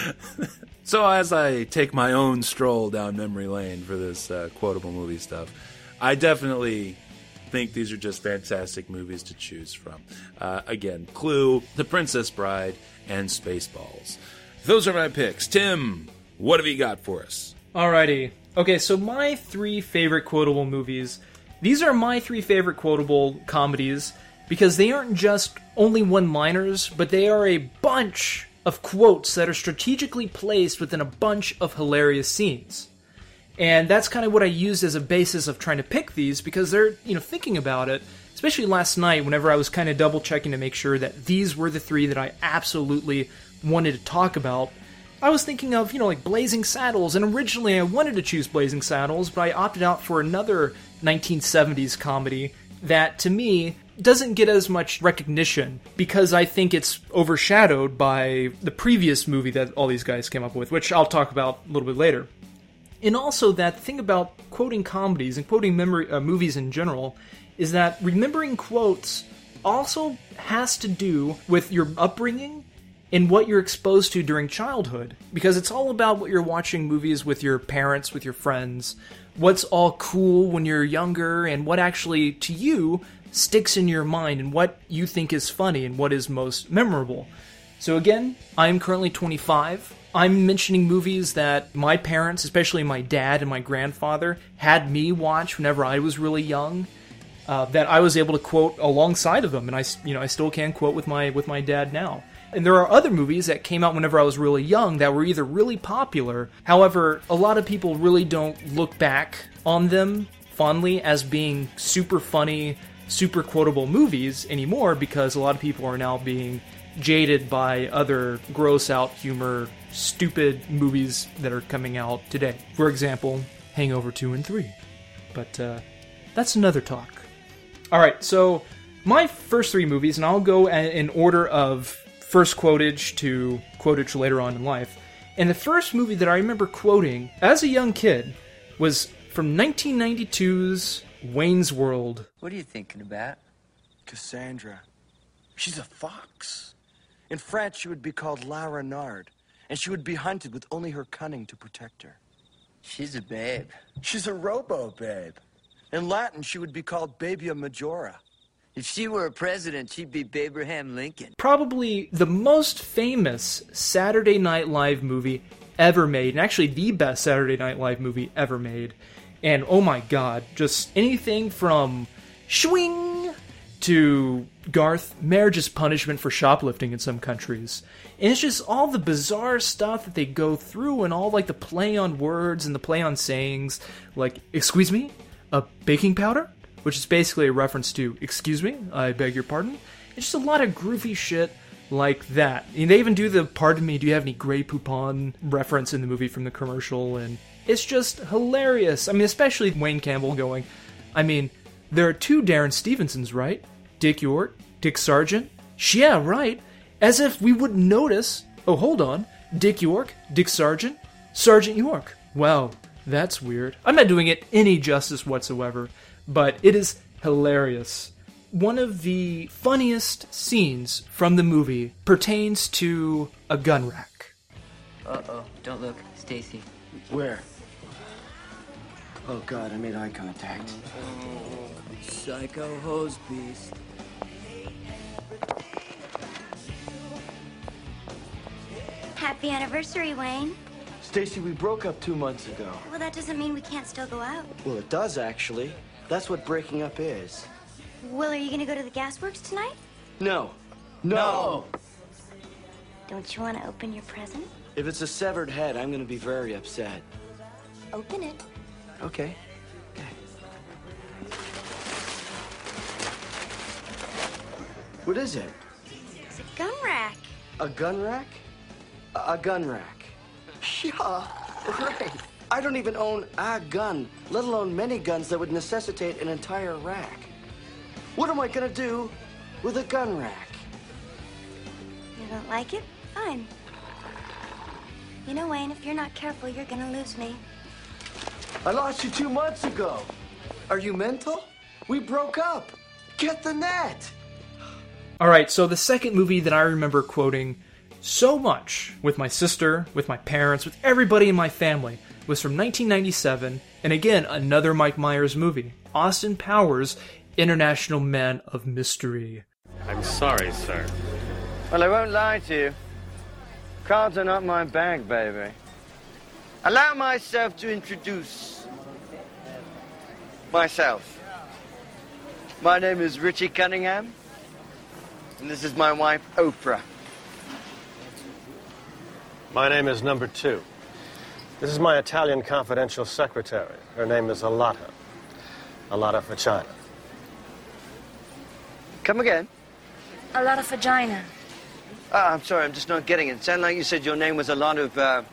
So as I take my own stroll down memory lane for this uh, quotable movie stuff, I definitely think these are just fantastic movies to choose from. Uh, again, Clue, The Princess Bride, and Spaceballs. Those are my picks. Tim, what have you got for us? Alrighty. Okay, so my three favorite quotable movies. These are my three favorite quotable comedies because they aren't just only one-liners, but they are a bunch of quotes that are strategically placed within a bunch of hilarious scenes. And that's kind of what I used as a basis of trying to pick these because they're, you know, thinking about it, especially last night whenever I was kind of double-checking to make sure that these were the three that I absolutely wanted to talk about. I was thinking of, you know, like Blazing Saddles, and originally I wanted to choose Blazing Saddles, but I opted out for another nineteen seventies comedy that, to me, doesn't get as much recognition because I think it's overshadowed by the previous movie that all these guys came up with, which I'll talk about a little bit later. And also that thing about quoting comedies and quoting memory uh, movies in general is that remembering quotes also has to do with your upbringing and what you're exposed to during childhood. Because it's all about what you're watching movies with your parents, with your friends, what's all cool when you're younger, and what actually, to you, sticks in your mind, and what you think is funny, and what is most memorable. So again, I'm currently twenty-five. I'm mentioning movies that my parents, especially my dad and my grandfather, had me watch whenever I was really young, uh, that I was able to quote alongside of them, and I, you know, I still can quote with my with my dad now. And there are other movies that came out whenever I was really young that were either really popular, however, a lot of people really don't look back on them fondly as being super funny, super quotable movies anymore because a lot of people are now being jaded by other gross-out humor, stupid movies that are coming out today. For example, Hangover two and three. But uh, that's another talk. Alright, so my first three movies, and I'll go in order of first quotage to quotage later on in life. And the first movie that I remember quoting as a young kid was from nineteen ninety-two's Wayne's World. What are you thinking about? Cassandra. She's a fox. In France, she would be called La Renard, and she would be hunted with only her cunning to protect her. She's a babe. She's a robo-babe. In Latin, she would be called Babia Majora. If she were a president, she'd be Abraham Lincoln. Probably the most famous Saturday Night Live movie ever made, and actually the best Saturday Night Live movie ever made. And oh my god, just anything from Schwing to Garth, marriage is punishment for shoplifting in some countries. And it's just all the bizarre stuff that they go through and all like the play on words and the play on sayings. Like, excuse me? A baking powder? Which is basically a reference to, excuse me? I beg your pardon? It's just a lot of groovy shit like that. And they even do the pardon me, do you have any Grey Poupon reference in the movie from the commercial, and it's just hilarious. I mean, especially Wayne Campbell going, I mean, there are two Darren Stevensons, right? Dick York, Dick Sargent? Yeah, right. As if we wouldn't notice. Oh, hold on. Dick York, Dick Sargent, Sergeant York. Wow, that's weird. I'm not doing it any justice whatsoever, but it is hilarious. One of the funniest scenes from the movie pertains to a gun rack. Uh-oh, don't look. Stacy. Where? Oh God, I made eye contact. Psycho hose beast. Happy anniversary, Wayne. Stacy, we broke up two months ago. Well, that doesn't mean we can't still go out. Well, it does, actually. That's what breaking up is. Well, are you gonna go to the gasworks tonight? No. No! no. Don't you want to open your present? If it's a severed head, I'm gonna be very upset. Open it. Okay. Okay. What is it? It's a gun rack. A gun rack? A, a gun rack. Yeah, right. I don't even own a gun, let alone many guns that would necessitate an entire rack. What am I gonna do with a gun rack? You don't like it? Fine. You know, Wayne, if you're not careful, you're gonna lose me. I lost you two months ago. Are you mental? We broke up. Get the net. Alright, so the second movie that I remember quoting so much with my sister, with my parents, with everybody in my family was from nineteen ninety-seven, and again, another Mike Myers movie, Austin Powers, International Man of Mystery. I'm sorry, sir. Well, I won't lie to you. Cards are not my bag, baby. Allow myself to introduce myself. My name is Richie Cunningham, and this is my wife, Oprah. My name is number two. This is my Italian confidential secretary. Her name is Alata. Alata for China. Come again? A lot of vagina. Ah, I'm sorry, I'm just not getting it. It sounded like you said your name was a lot of, uh...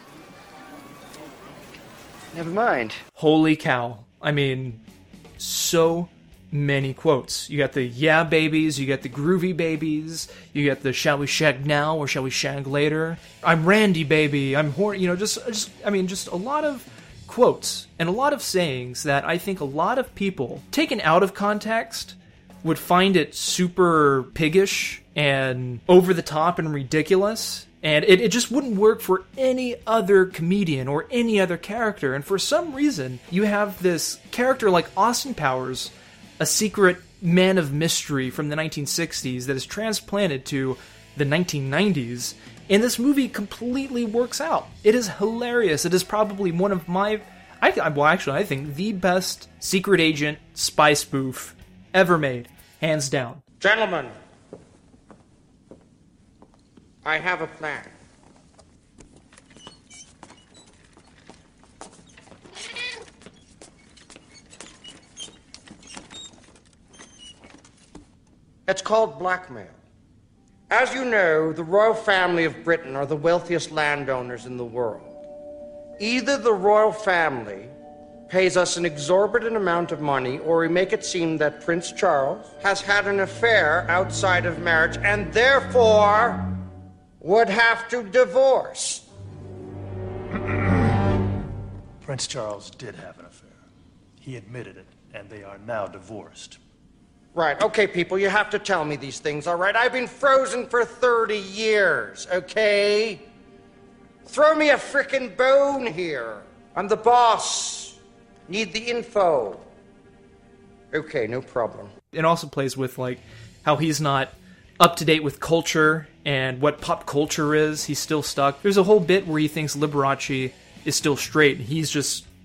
Never mind. Holy cow. I mean, so many quotes. You got the yeah babies, you got the groovy babies, you got the shall we shag now or shall we shag later. I'm Randy baby, I'm horny, you know, just, just, I mean, just a lot of quotes and a lot of sayings that I think a lot of people, taken out of context, would find it super piggish and over the top and ridiculous. And it, it just wouldn't work for any other comedian or any other character. And for some reason, you have this character like Austin Powers, a secret man of mystery from the nineteen sixties that is transplanted to the nineteen nineties, and this movie completely works out. It is hilarious. It is probably one of my, I well actually I think the best secret agent spy spoof ever made, hands down. Gentlemen, I have a plan. It's called blackmail. As you know, the royal family of Britain are the wealthiest landowners in the world. Either the royal family pays us an exorbitant amount of money, or we make it seem that Prince Charles has had an affair outside of marriage and therefore would have to divorce. Prince Charles did have an affair. He admitted it, and they are now divorced. Right, okay, people, you have to tell me these things, all right? I've been frozen for thirty years, okay? Throw me a frickin' bone here. I'm the boss. Need the info. Okay, no problem. It also plays with, like, how he's not up to date with culture and what pop culture is. He's still stuck. There's a whole bit where he thinks Liberace is still straight, and he's just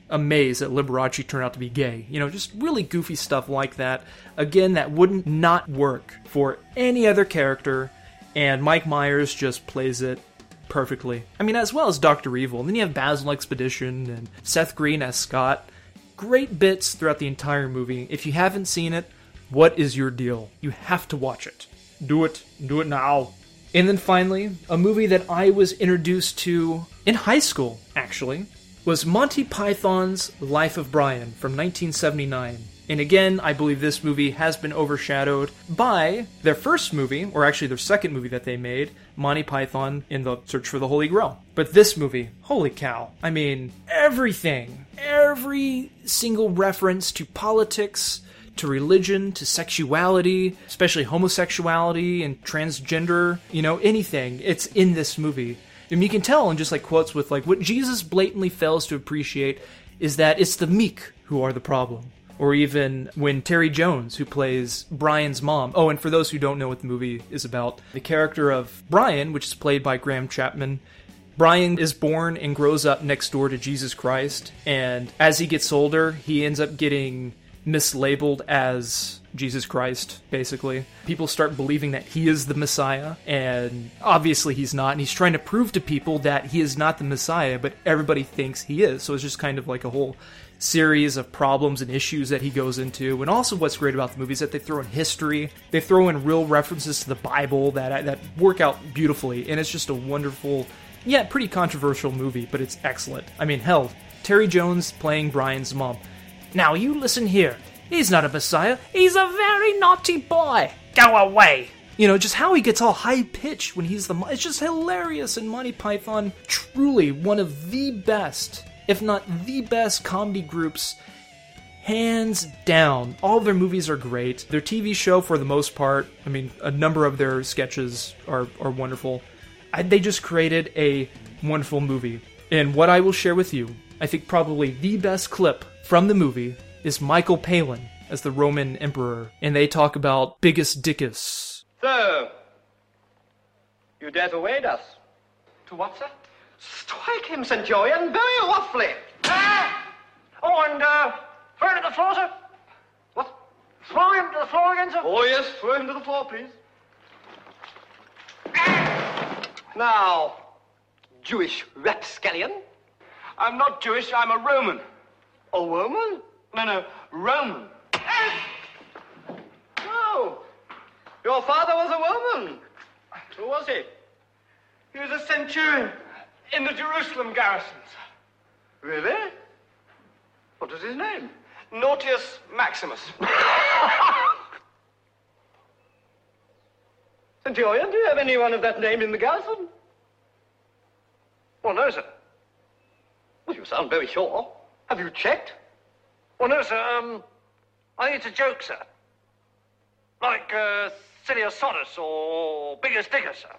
amazed that Liberace turned out to be gay. You know, just really goofy stuff like that. Again, that wouldn't not work for any other character, and Mike Myers just plays it perfectly. I mean, as well as Doctor Evil. And then you have Basil Expedition and Seth Green as Scott. Great bits throughout the entire movie. If you haven't seen it, what is your deal? You have to watch it. Do it. Do it now. And then finally, a movie that I was introduced to in high school, actually, was Monty Python's Life of Brian from nineteen seventy-nine. And again, I believe this movie has been overshadowed by their first movie, or actually their second movie that they made, Monty Python in the Search for the Holy Grail. But this movie, holy cow. I mean, everything, every single reference to politics, to religion, to sexuality, especially homosexuality and transgender, you know, anything, it's in this movie. And you can tell in just like quotes with like, what Jesus blatantly fails to appreciate is that it's the meek who are the problem. Or even when Terry Jones, who plays Brian's mom. Oh, and for those who don't know what the movie is about, the character of Brian, which is played by Graham Chapman, Brian is born and grows up next door to Jesus Christ. And as he gets older, he ends up getting mislabeled as Jesus Christ, basically. People start believing that he is the Messiah, and obviously he's not, and he's trying to prove to people that he is not the Messiah, but everybody thinks he is. So it's just kind of like a whole series of problems and issues that he goes into. And also what's great about the movie is that they throw in history, they throw in real references to the Bible that that work out beautifully, and it's just a wonderful, yeah, pretty controversial movie, but it's excellent. I mean, hell, Terry Jones playing Brian's mom. Now you listen here, he's not a Messiah, he's a very naughty boy, go away. You know, just how he gets all high-pitched when he's the... It's just hilarious, and Monty Python, truly one of the best, if not the best comedy groups, hands down. All of their movies are great. Their T V show, for the most part, I mean, a number of their sketches are, are wonderful. I, they just created a wonderful movie. And what I will share with you, I think probably the best clip from the movie is Michael Palin as the Roman emperor. And they talk about Bigus Dickus. So, you dare to wade us? To what, sir? Strike him, Centurion, very roughly. Ah! Oh, and, uh, throw him to the floor, sir? What? Throw him to the floor again, sir? Oh, yes, throw him to the floor, please. Now, Jewish rapscallion. I'm not Jewish, I'm a Roman. A Roman? No, no, Roman. No. Your father was a Roman. Who was he? He was a centurion in the Jerusalem garrisons. Really? What was his name? Nautius Maximus. Centurion, do you have anyone of that name in the garrison? Well, no, sir. Well, you sound very sure. Have you checked? Well, no, sir. Um, I think it's a joke, sir. Like, uh, Siliosotus or Bigus Dickus, sir.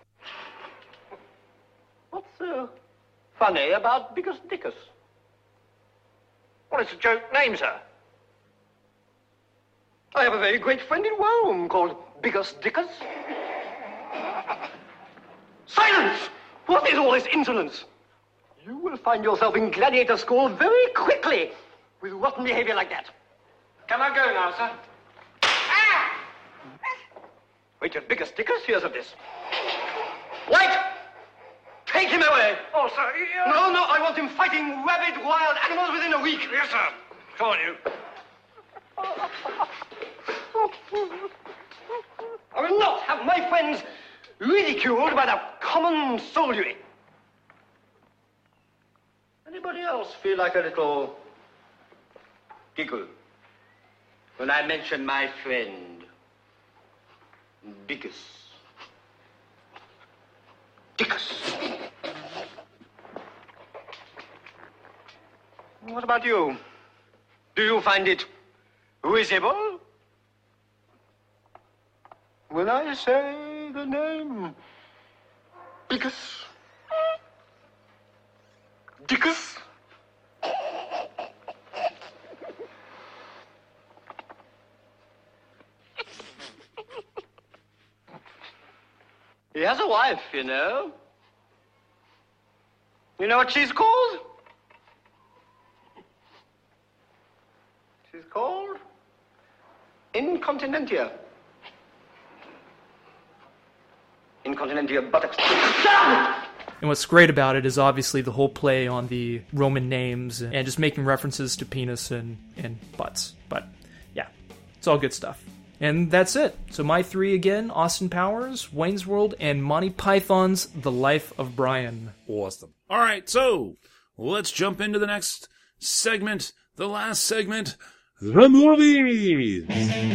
What's, uh, funny about Bigus Dickus? Well, it's a joke name, sir. I have a very great friend in Rome called Bigus Dickus. Silence! What is all this insolence? You will find yourself in gladiator school very quickly with rotten behavior like that. Can I go now, sir? Ah! Wait till Bigus Dickus hears of this. Wait! Take him away! Oh, sir, you... No, no, I want him fighting rabid wild animals within a week. Yes, sir. Come on, you. I will not have my friends ridiculed by the common soldiery. Anybody else feel like a little giggle when I mention my friend Bigus Dickus? What about you? Do you find it risible when I say the name Bigus Dickus? He has a wife, you know. You know what she's called? It is called Incontinentia. Incontinentia buttocks. And what's great about it is obviously the whole play on the Roman names and just making references to penis and, and butts. But yeah, it's all good stuff. And that's it. So my three again, Austin Powers, Wayne's World, and Monty Python's The Life of Brian. Awesome. All right, so let's jump into the next segment, the last segment, the movies.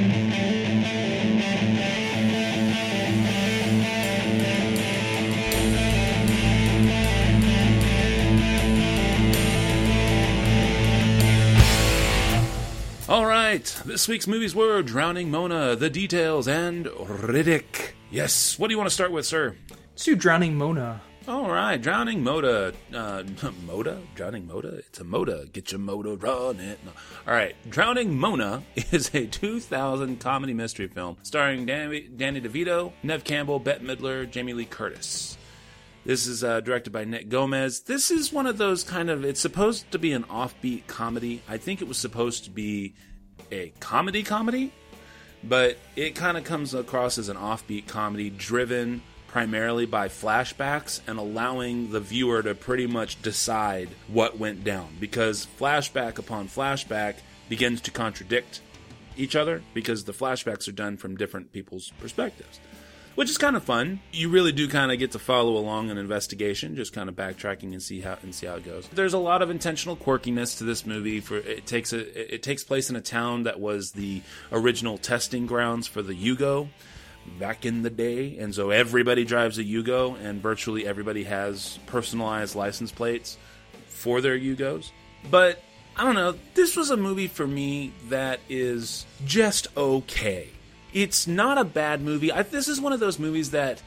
All right, this week's movies were Drowning Mona, The Details, and Riddick. Yes, what do you want to start with, sir? Let's do Drowning Mona. All right, Drowning Mona. Uh, Moda? Drowning Moda? It's a Moda. Get your motor running. No. All right, Drowning Mona is a two thousand comedy mystery film starring Danny, Danny DeVito, Neve Campbell, Bette Midler, Jamie Lee Curtis. This is uh, directed by Nick Gomez. This is one of those kind of, it's supposed to be an offbeat comedy. I think it was supposed to be a comedy comedy, but it kind of comes across as an offbeat comedy driven primarily by flashbacks and allowing the viewer to pretty much decide what went down, because flashback upon flashback begins to contradict each other because the flashbacks are done from different people's perspectives. Which is kind of fun. You really do kind of get to follow along an investigation, just kind of backtracking and see how and see how it goes. There's a lot of intentional quirkiness to this movie. For it takes a it takes place in a town that was the original testing grounds for the Yugo back in the day, and so everybody drives a Yugo, and virtually everybody has personalized license plates for their Yugos. But I don't know. This was a movie for me that is just okay. It's not a bad movie. I, this is one of those movies that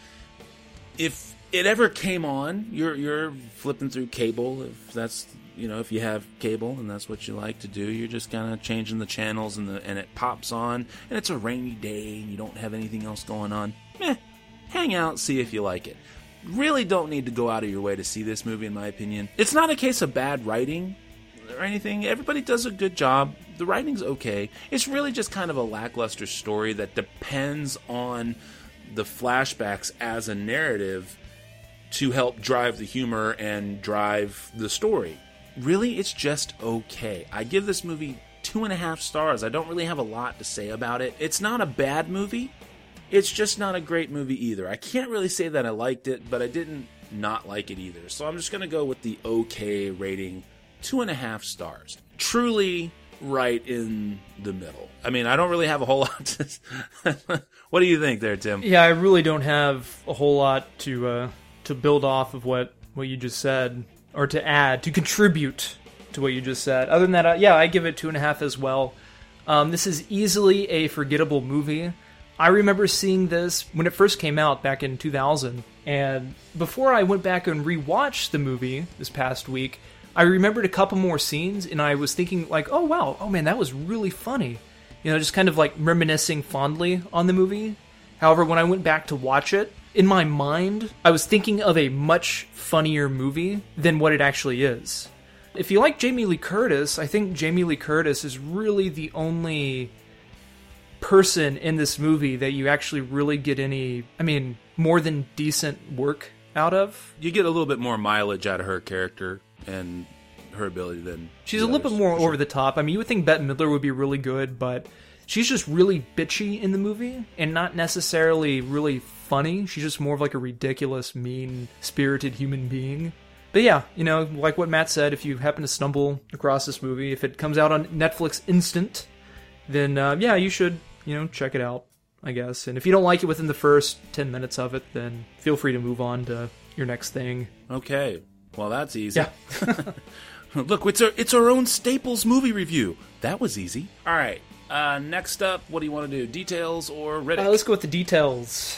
if it ever came on, you're you're flipping through cable. If that's, you know, if you have cable and that's what you like to do, you're just kind of changing the channels and the and it pops on, and it's a rainy day and you don't have anything else going on. Meh, hang out, see if you like it. Really don't need to go out of your way to see this movie, in my opinion. It's not a case of bad writing or anything. Everybody does a good job. The writing's okay. It's really just kind of a lackluster story that depends on the flashbacks as a narrative to help drive the humor and drive the story. Really, it's just okay. I give this movie two and a half stars. I don't really have a lot to say about it. It's not a bad movie. It's just not a great movie either. I can't really say that I liked it, but I didn't not like it either. So I'm just going to go with the okay rating. Two and a half stars. Truly right in the middle. I mean, I don't really have a whole lot to... What do you think there, Tim? Yeah, I really don't have a whole lot to uh, to build off of what, what you just said, or to add, to contribute to what you just said. Other than that, uh, yeah, I give it two and a half as well. Um, this is easily a forgettable movie. I remember seeing this when it first came out back in two thousand, and before I went back and rewatched the movie this past week, I remembered a couple more scenes, and I was thinking, like, oh, wow, oh, man, that was really funny. You know, just kind of, like, reminiscing fondly on the movie. However, when I went back to watch it, in my mind, I was thinking of a much funnier movie than what it actually is. If you like Jamie Lee Curtis, I think Jamie Lee Curtis is really the only person in this movie that you actually really get any, I mean, more than decent work out of. You get a little bit more mileage out of her character and her ability than she's a little bit more over the top. I mean, you would think Bette Midler would be really good, but she's just really bitchy in the movie and not necessarily really funny. She's just more of like a ridiculous, mean-spirited human being. But yeah, you know, like what Matt said, if you happen to stumble across this movie, if it comes out on Netflix Instant, then uh, yeah, you should, you know, check it out, I guess. And if you don't like it within the first ten minutes of it, then feel free to move on to your next thing. Okay. Well, that's easy. Yeah. Look, it's our, it's our own Staples movie review. That was easy. All right. Uh, next up, what do you want to do? Details or Riddick? Uh, let's go with the details.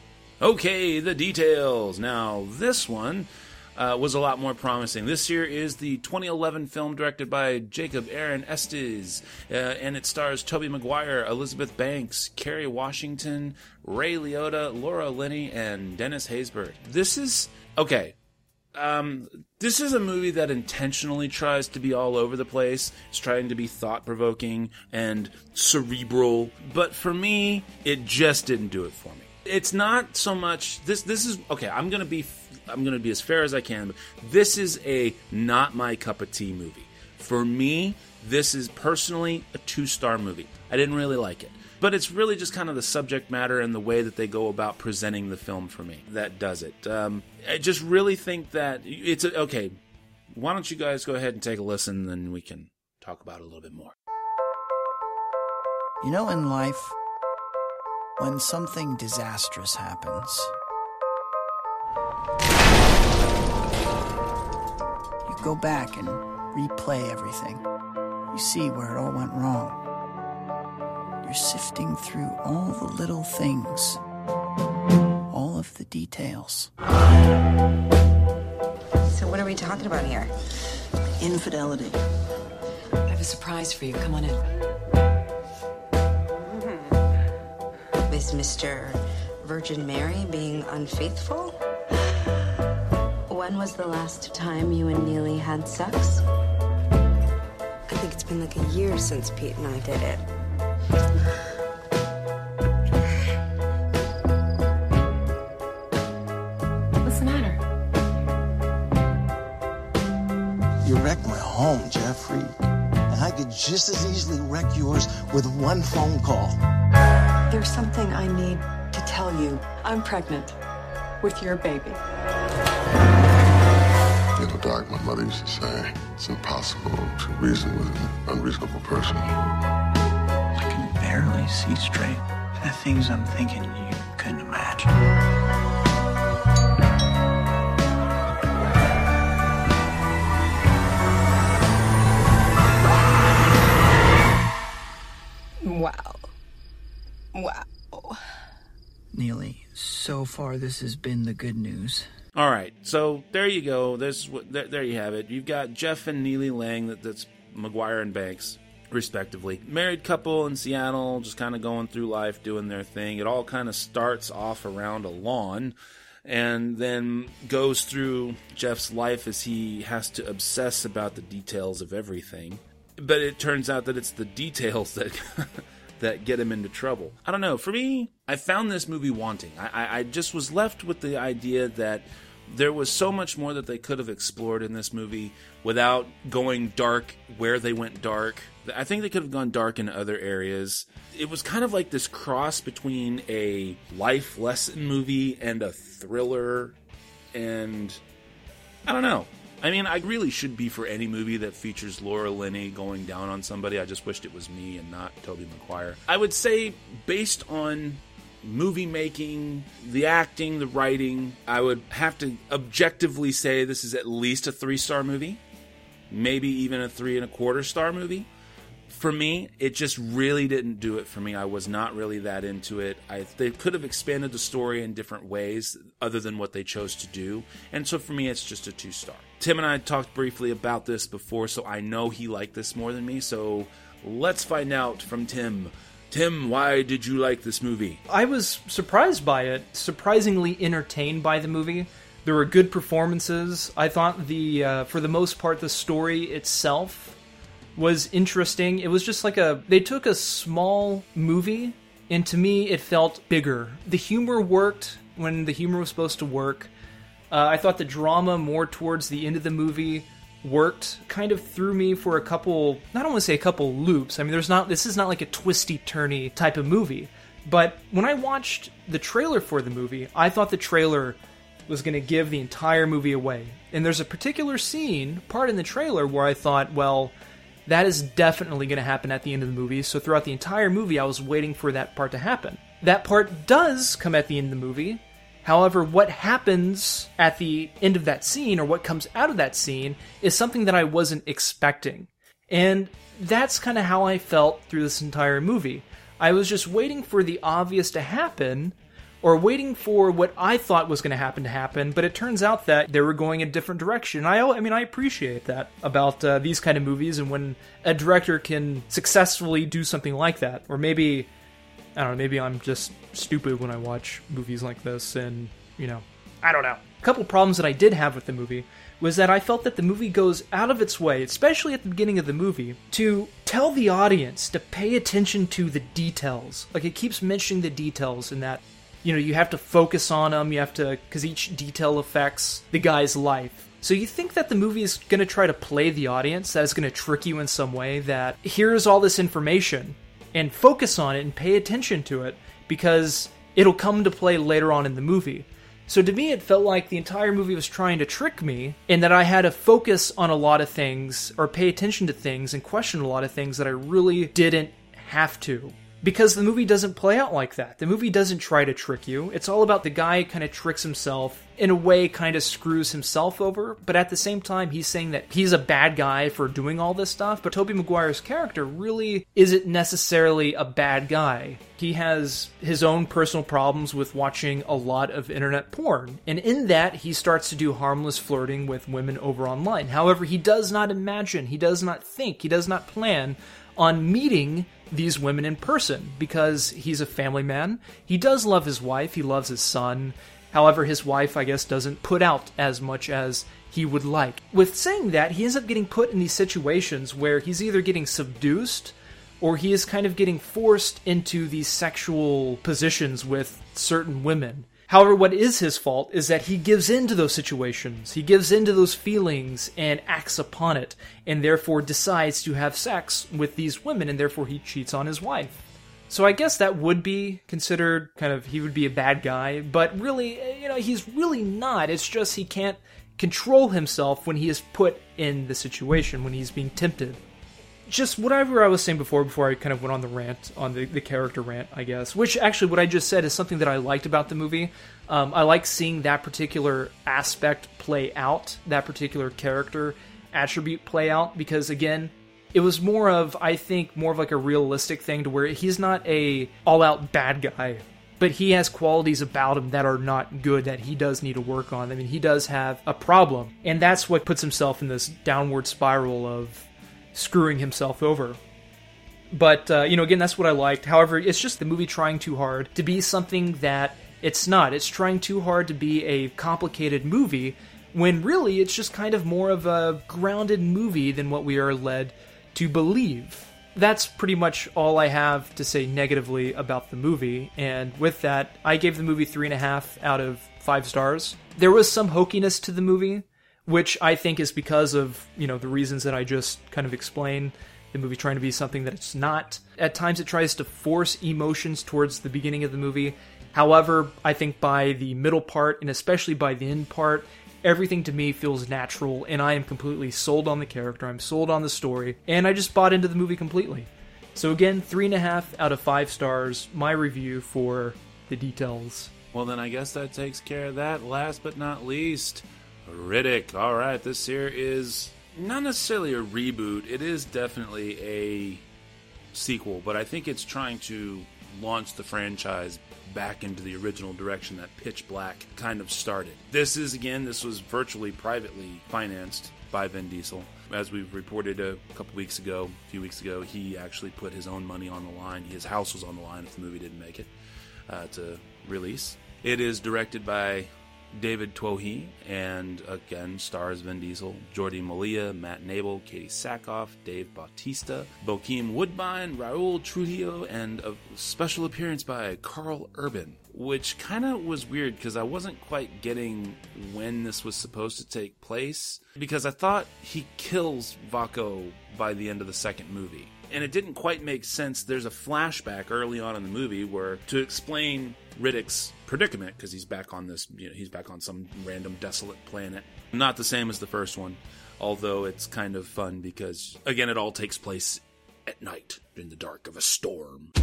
Okay, the details. Now, this one uh, was a lot more promising. This here is the twenty eleven film directed by Jacob Aaron Estes, uh, and it stars Tobey Maguire, Elizabeth Banks, Kerry Washington, Ray Liotta, Laura Linney, and Dennis Haysbert. This is... Okay. Um, this is a movie that intentionally tries to be all over the place. It's trying to be thought-provoking and cerebral. But for me, it just didn't do it for me. It's not so much... This This is... Okay, I'm going to be... I'm going to be as fair as I can. But this is a not my cup of tea movie. For me, this is personally a two-star movie. I didn't really like it. But it's really just kind of the subject matter and the way that they go about presenting the film for me that does it. Um, I just really think that it's... A, okay, why don't you guys go ahead and take a listen, and then we can talk about it a little bit more. You know, in life, when something disastrous happens, you go back and replay everything. You see where it all went wrong. You're sifting through all the little things, all of the details. So what are we talking about here? Infidelity. I have a surprise for you. Come on in. Is Mister Virgin Mary being unfaithful? When was the last time you and Neely had sex? I think it's been like a year since Pete and I did it. What's the matter? You wrecked my home, Jeffrey. And I could just as easily wreck yours with one phone call. There's something I need to tell you. I'm pregnant with your baby. You know, Doc, my mother used to say, it's impossible to reason with an unreasonable person. I can barely see straight. The things I'm thinking you couldn't imagine. Wow. Wow. Neely, so far this has been the good news. All right, so there you go. There's there, there you have it. You've got Jeff and Neely Lang, that, that's McGuire and Banks, respectively. Married couple in Seattle, just kind of going through life, doing their thing. It all kind of starts off around a lawn and then goes through Jeff's life as he has to obsess about the details of everything. But it turns out that it's the details that... that get him into trouble. I don't know. For me, I found this movie wanting. I, I, I just was left with the idea that there was so much more that they could have explored in this movie without going dark where they went dark. I think they could have gone dark in other areas. It was kind of like this cross between a life lesson movie and a thriller, and I don't know. I mean, I really should be for any movie that features Laura Linney going down on somebody. I just wished it was me and not Tobey Maguire. I would say, based on movie making, the acting, the writing, I would have to objectively say this is at least a three-star movie. Maybe even a three and a quarter star movie. For me, it just really didn't do it for me. I was not really that into it. I, they could have expanded the story in different ways other than what they chose to do. And so for me, it's just a two-star. Tim and I talked briefly about this before, so I know he liked this more than me. So let's find out from Tim. Tim, why did you like this movie? I was surprised by it, surprisingly entertained by the movie. There were good performances. I thought the, uh, for the most part, the story itself was interesting. It was just like a... They took a small movie, and to me, it felt bigger. The humor worked when the humor was supposed to work. Uh, I thought the drama more towards the end of the movie worked. Kind of threw me for a couple... I don't want to say a couple loops. I mean, there's not... This is not like a twisty-turny type of movie. But when I watched the trailer for the movie, I thought the trailer was going to give the entire movie away. And there's a particular scene, part in the trailer, where I thought, well... that is definitely going to happen at the end of the movie, so throughout the entire movie, I was waiting for that part to happen. That part does come at the end of the movie. However, what happens at the end of that scene, or what comes out of that scene, is something that I wasn't expecting. And that's kind of how I felt through this entire movie. I was just waiting for the obvious to happen, or waiting for what I thought was going to happen to happen, but it turns out that they were going a different direction. I, I mean, I appreciate that about uh, these kind of movies, and when a director can successfully do something like that. Or maybe, I don't know, maybe I'm just stupid when I watch movies like this, and, you know, I don't know. A couple problems that I did have with the movie was that I felt that the movie goes out of its way, especially at the beginning of the movie, to tell the audience to pay attention to the details. Like, it keeps mentioning the details in that, you know, you have to focus on them, you have to, because each detail affects the guy's life. So you think that the movie is going to try to play the audience, that it's going to trick you in some way, that here's all this information, and focus on it and pay attention to it, because it'll come to play later on in the movie. So to me, it felt like the entire movie was trying to trick me, and that I had to focus on a lot of things, or pay attention to things, and question a lot of things that I really didn't have to. Because the movie doesn't play out like that. The movie doesn't try to trick you. It's all about the guy kind of tricks himself, in a way kind of screws himself over, but at the same time he's saying that he's a bad guy for doing all this stuff, but Tobey Maguire's character really isn't necessarily a bad guy. He has his own personal problems with watching a lot of internet porn, and in that he starts to do harmless flirting with women over online. However, he does not imagine, he does not think, he does not plan on meeting these women in person, because he's a family man. He does love his wife, he loves his son. However, his wife, I guess, doesn't put out as much as he would like. With saying that, he ends up getting put in these situations where he's either getting seduced, or he is kind of getting forced into these sexual positions with certain women. However, what is his fault is that he gives into those situations, he gives into those feelings and acts upon it, and therefore decides to have sex with these women, and therefore he cheats on his wife. So I guess that would be considered kind of, he would be a bad guy, but really, you know, he's really not. It's just he can't control himself when he is put in the situation, when he's being tempted. Just whatever I was saying before, before I kind of went on the rant, on the, the character rant, I guess, which actually what I just said is something that I liked about the movie. Um, I like seeing that particular aspect play out, that particular character attribute play out, because again, it was more of, I think, more of like a realistic thing to where he's not a all-out bad guy, but he has qualities about him that are not good, that he does need to work on. I mean, he does have a problem, and that's what puts himself in this downward spiral of screwing himself over. But, uh, you know, again, that's what I liked. However, it's just the movie trying too hard to be something that it's not. It's trying too hard to be a complicated movie, when really it's just kind of more of a grounded movie than what we are led to believe. That's pretty much all I have to say negatively about the movie, and with that, I gave the movie three and a half out of five stars. There was some hokiness to the movie, which I think is because of, you know, the reasons that I just kind of explained. The movie trying to be something that it's not. At times it tries to force emotions towards the beginning of the movie. However, I think by the middle part, and especially by the end part, everything to me feels natural, and I am completely sold on the character, I'm sold on the story, and I just bought into the movie completely. So again, three and a half out of five stars, my review for The Details. Well, then I guess that takes care of that. Last but not least, Riddick. All right, this here is not necessarily a reboot. It is definitely a sequel, but I think it's trying to launch the franchise back into the original direction that Pitch Black kind of started. This is, again, this was virtually privately financed by Vin Diesel. As we reported a couple weeks ago, a few weeks ago, he actually put his own money on the line. His house was on the line if the movie didn't make it uh, to release. It is directed by David Twohy, and again stars Vin Diesel, Jordi Malia, Matt Nable, Katie Sackhoff, Dave Bautista, Bokeem Woodbine, Raul Trujillo, and a special appearance by Carl Urban, which kind of was weird because I wasn't quite getting when this was supposed to take place, because I thought he kills Vaco by the end of the second movie. And it didn't quite make sense. There's a flashback early on in the movie where, to explain Riddick's predicament, because he's back on this, you know, he's back on some random desolate planet. Not the same as the first one, although it's kind of fun because, again, it all takes place at night in the dark of a storm.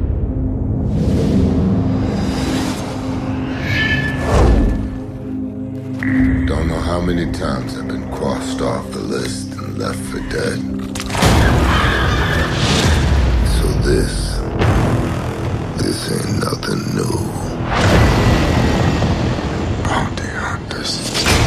Don't know how many times I've been crossed off the list and left for dead. So this, this ain't nothing new. Bounty hunters.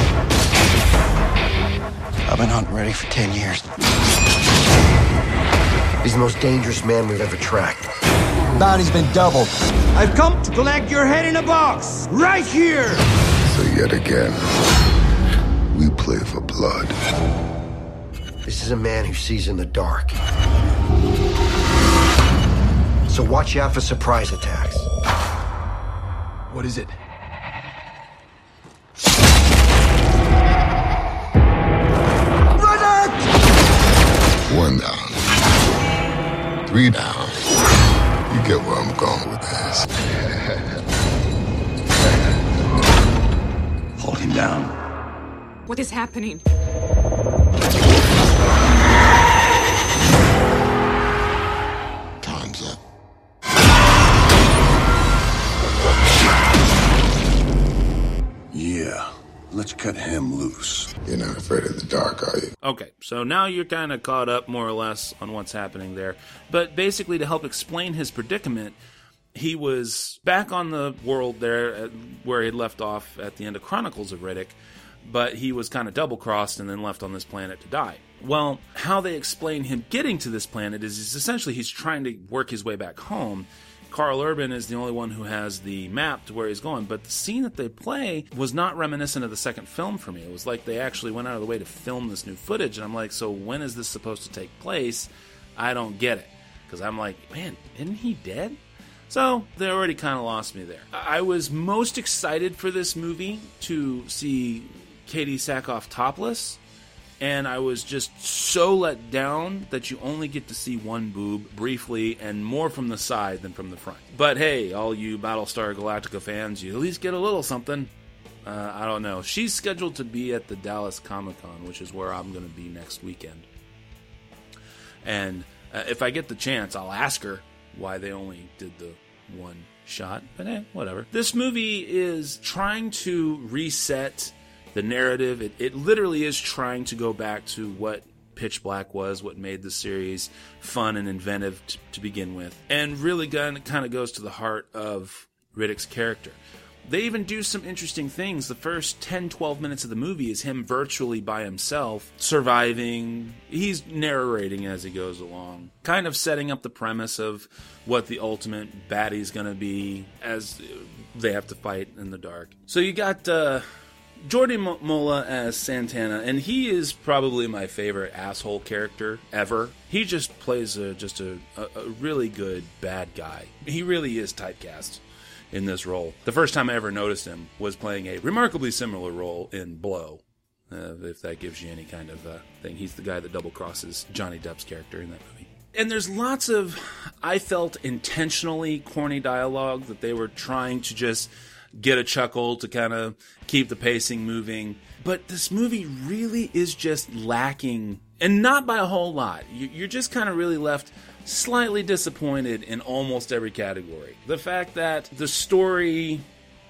I've been hunting Reddy for ten years. He's the most dangerous man we've ever tracked. Bounty's been doubled. I've come to collect your head in a box, right here! So yet again, we play for blood. This is a man who sees in the dark. So watch out for surprise attacks. What is it? One down. Three down. You get where I'm going with this. Hold him down. What is happening? Time's up. Yeah. Let's cut him loose. You're not afraid of the dark, are you? Okay, so now you're kind of caught up more or less on what's happening there. But basically, to help explain his predicament, he was back on the world there at, where he had left off at the end of Chronicles of Riddick, but he was kind of double-crossed and then left on this planet to die. Well, how they explain him getting to this planet is, is essentially he's trying to work his way back home. Carl Urban is the only one who has the map to where he's going, but the scene that they play was not reminiscent of the second film for me. It was like they actually went out of the way to film this new footage, and I'm like, so when is this supposed to take place? I don't get it. Because I'm like, man, isn't he dead? So they already kind of lost me there. I was most excited for this movie to see Katie Sackhoff topless, and I was just so let down that you only get to see one boob briefly and more from the side than from the front. But hey, all you Battlestar Galactica fans, you at least get a little something. Uh, I don't know. She's scheduled to be at the Dallas Comic-Con, which is where I'm going to be next weekend. And uh, if I get the chance, I'll ask her why they only did the one shot. But eh, whatever. This movie is trying to reset the narrative. It, it literally is trying to go back to what Pitch Black was, what made the series fun and inventive t- to begin with, and really kind of goes to the heart of Riddick's character. They even do some interesting things. The first ten, twelve minutes of the movie is him virtually by himself, surviving. He's narrating as he goes along, kind of setting up the premise of what the ultimate baddie's going to be as they have to fight in the dark. So you got uh, Jordi Mola as Santana, and he is probably my favorite asshole character ever. He just plays a, just a, a really good bad guy. He really is typecast in this role. The first time I ever noticed him was playing a remarkably similar role in Blow, uh, if that gives you any kind of uh, thing. He's the guy that double-crosses Johnny Depp's character in that movie. And there's lots of, I felt, intentionally corny dialogue that they were trying to just get a chuckle to kind of keep the pacing moving. But this movie really is just lacking, and not by a whole lot. You're just kind of really left slightly disappointed in almost every category. The fact that the story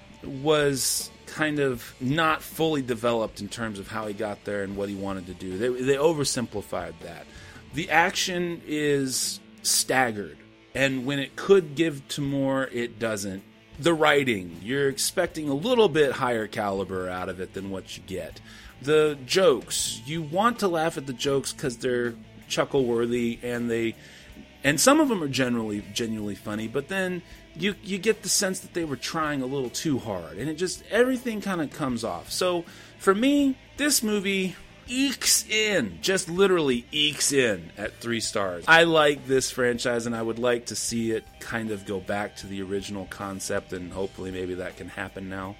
was kind of not fully developed in terms of how he got there and what he wanted to do. They, they oversimplified that. The action is staggered, and when it could give to more, it doesn't. The writing, you're expecting a little bit higher caliber out of it than what you get. The jokes, you want to laugh at the jokes because they're chuckle-worthy, and they, and some of them are generally genuinely funny, but then you you get the sense that they were trying a little too hard, and it just, everything kind of comes off. So for me, this movie ekes in, just literally ekes in at three stars. I like this franchise, and I would like to see it kind of go back to the original concept, and hopefully maybe that can happen now.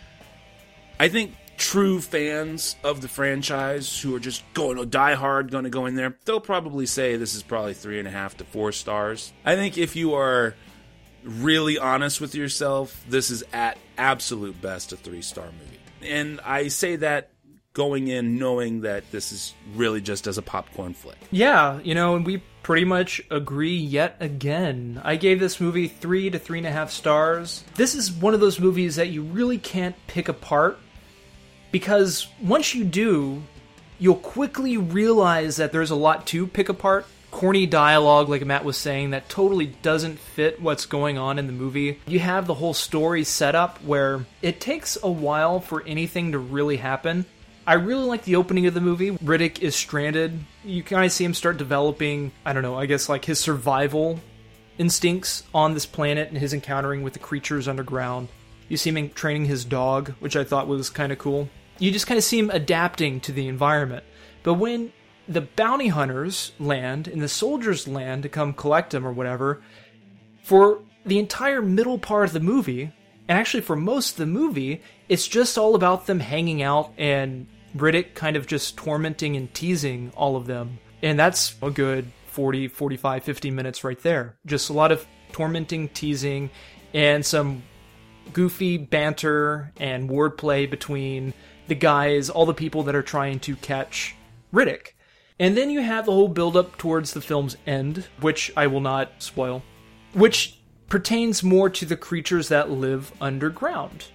I think true fans of the franchise who are just going to die hard, going to go in there, they'll probably say this is probably three and a half to four stars. I think if you are really honest with yourself, this is at absolute best a three-star movie. And I say that going in knowing that this is really just as a popcorn flick. Yeah, you know, and we pretty much agree yet again. I gave this movie three to three and a half stars. This is one of those movies that you really can't pick apart, because once you do, you'll quickly realize that there's a lot to pick apart. Corny dialogue, like Matt was saying, that totally doesn't fit what's going on in the movie. You have the whole story set up where it takes a while for anything to really happen. I really like the opening of the movie. Riddick is stranded. You kind of see him start developing, I don't know, I guess like his survival instincts on this planet and his encountering with the creatures underground. You see him training his dog, which I thought was kind of cool. You just kind of see him adapting to the environment. But when the bounty hunters land and the soldiers land to come collect him or whatever, for the entire middle part of the movie, and actually for most of the movie, it's just all about them hanging out and Riddick kind of just tormenting and teasing all of them. And that's a good forty, forty-five, fifty minutes right there. Just a lot of tormenting, teasing, and some goofy banter and wordplay between the guys, all the people that are trying to catch Riddick. And then you have the whole build-up towards the film's end, which I will not spoil, which pertains more to the creatures that live underground.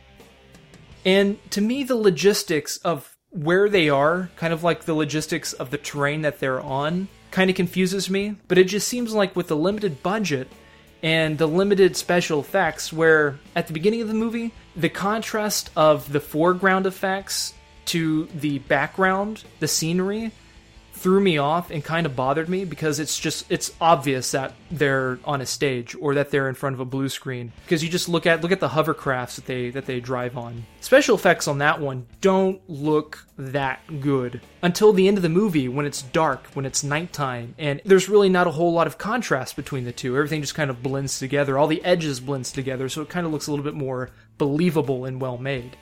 And to me, the logistics of where they are, kind of like the logistics of the terrain that they're on, kind of confuses me. But it just seems like with the limited budget and the limited special effects, where at the beginning of the movie, the contrast of the foreground effects to the background, the scenery, threw me off and kind of bothered me, because it's just, it's obvious that they're on a stage or that they're in front of a blue screen, because you just look at look at the hovercrafts that they that they drive on. Special effects on that one don't look that good until the end of the movie, when it's dark, when it's nighttime, and there's really not a whole lot of contrast between the two. Everything just kind of blends together, all the edges blends together, so it kind of looks a little bit more believable and well made.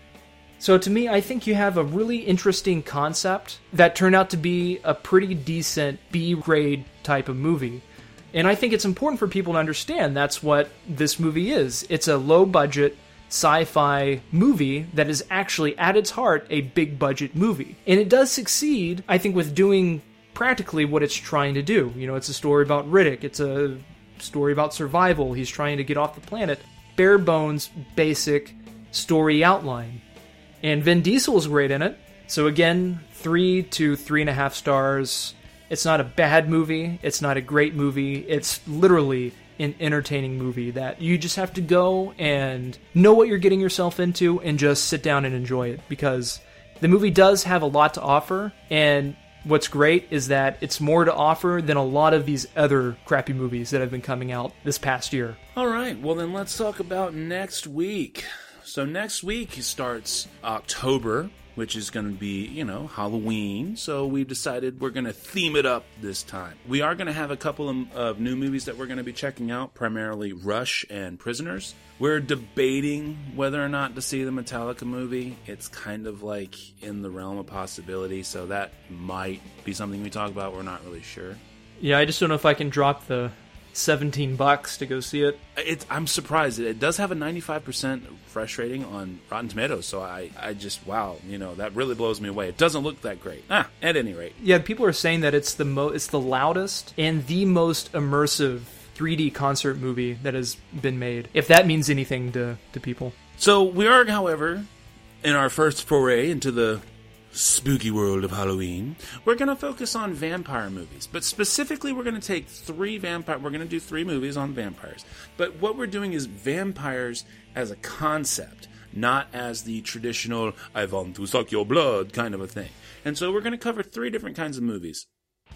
So to me, I think you have a really interesting concept that turned out to be a pretty decent B-grade type of movie. And I think it's important for people to understand that's what this movie is. It's a low-budget sci-fi movie that is actually, at its heart, a big-budget movie. And it does succeed, I think, with doing practically what it's trying to do. You know, it's a story about Riddick. It's a story about survival. He's trying to get off the planet. Bare bones, basic story outline. And Vin Diesel is great in it. So again, three to three and a half stars. It's not a bad movie. It's not a great movie. It's literally an entertaining movie that you just have to go and know what you're getting yourself into and just sit down and enjoy it, because the movie does have a lot to offer. And what's great is that it's more to offer than a lot of these other crappy movies that have been coming out this past year. All right, well then let's talk about next week. So next week starts October, which is going to be, you know, Halloween. So we've decided we're going to theme it up this time. We are going to have a couple of, of new movies that we're going to be checking out, primarily Rush and Prisoners. We're debating whether or not to see the Metallica movie. It's kind of like in the realm of possibility, so that might be something we talk about. We're not really sure. Yeah, I just don't know if I can drop the seventeen bucks to go see it. It's, I'm surprised. It does have a ninety-five percent fresh rating on Rotten Tomatoes, so I, I just, wow, you know, that really blows me away. It doesn't look that great. Ah, at any rate. Yeah, people are saying that it's the mo- it's the loudest and the most immersive three D concert movie that has been made, if that means anything to, to people. So we are, however, in our first foray into the spooky world of Halloween, we're going to focus on vampire movies. But specifically, we're going to take three vampire... We're going to do three movies on vampires. But what we're doing is vampires as a concept, not as the traditional, I want to suck your blood kind of a thing. And so we're going to cover three different kinds of movies.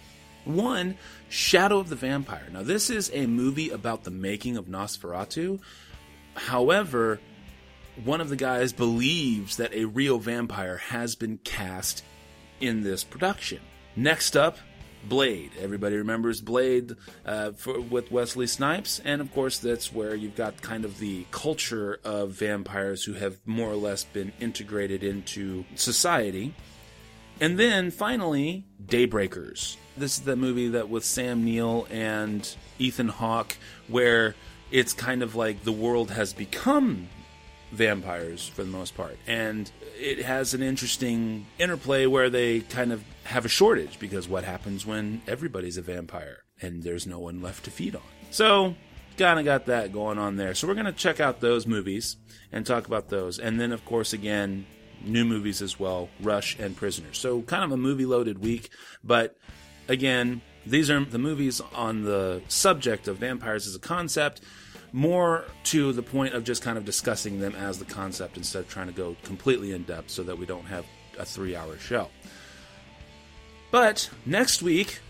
One, Shadow of the Vampire. Now, this is a movie about the making of Nosferatu. However, one of the guys believes that a real vampire has been cast in this production. Next up, Blade. Everybody remembers Blade uh, for, with Wesley Snipes, and of course that's where you've got kind of the culture of vampires who have more or less been integrated into society. And then finally, Daybreakers. This is the movie that with Sam Neill and Ethan Hawke, where it's kind of like the world has become vampires for the most part, and it has an interesting interplay where they kind of have a shortage, because what happens when everybody's a vampire and there's no one left to feed on? So kind of got that going on there. So we're going to check out those movies and talk about those, and then of course again new movies as well, Rush and Prisoners. So kind of a movie loaded week, but again, these are the movies on the subject of vampires as a concept, more to the point of just kind of discussing them as the concept instead of trying to go completely in depth so that we don't have a three-hour show. But next week,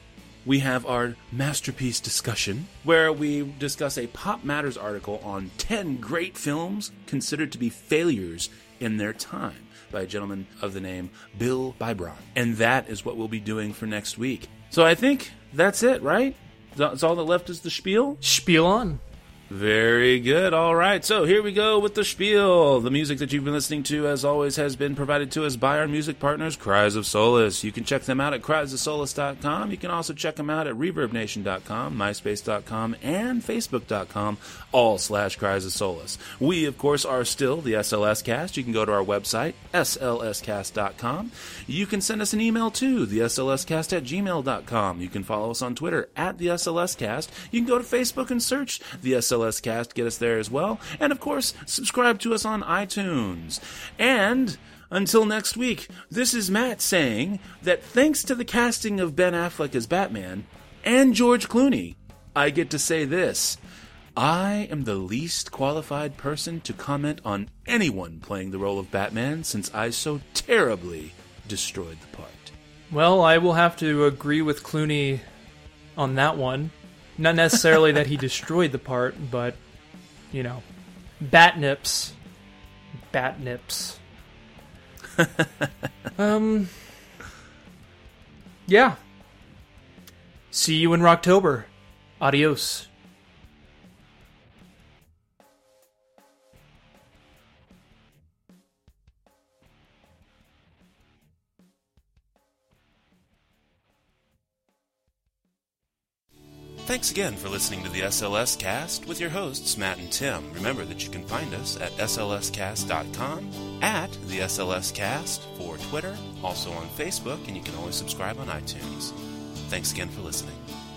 we have our masterpiece discussion, where we discuss a Pop Matters article on ten great films considered to be failures in their time by a gentleman of the name Bill Bybron. And that is what we'll be doing for next week. So I think that's it, right? That's all that left is the spiel? Spiel on. Very good. All right. So here we go with the spiel. The music that you've been listening to, as always, has been provided to us by our music partners, Cries of Solace. You can check them out at cries of solace dot com. You can also check them out at reverb nation dot com, myspace dot com, and facebook dot com, all slash Cries of Solace. We, of course, are still the S L S Cast. You can go to our website, S L S cast dot com. You can send us an email to the S L S cast at gmail dot com. You can follow us on Twitter at the S L S Cast. You can go to Facebook and search the S L S Cast, get us there as well. And of course, subscribe to us on iTunes. And until next week, this is Matt saying that thanks to the casting of Ben Affleck as Batman and George Clooney, I get to say this: I am the least qualified person to comment on anyone playing the role of Batman, since I so terribly destroyed the part. Well, I will have to agree with Clooney on that one. Not necessarily that he destroyed the part, but, you know, Batnips. Batnips. um, yeah. See you in Rocktober. Adios. Thanks again for listening to the S L S Cast with your hosts, Matt and Tim. Remember that you can find us at S L S cast dot com, at the S L S Cast for Twitter, also on Facebook, and you can always subscribe on iTunes. Thanks again for listening.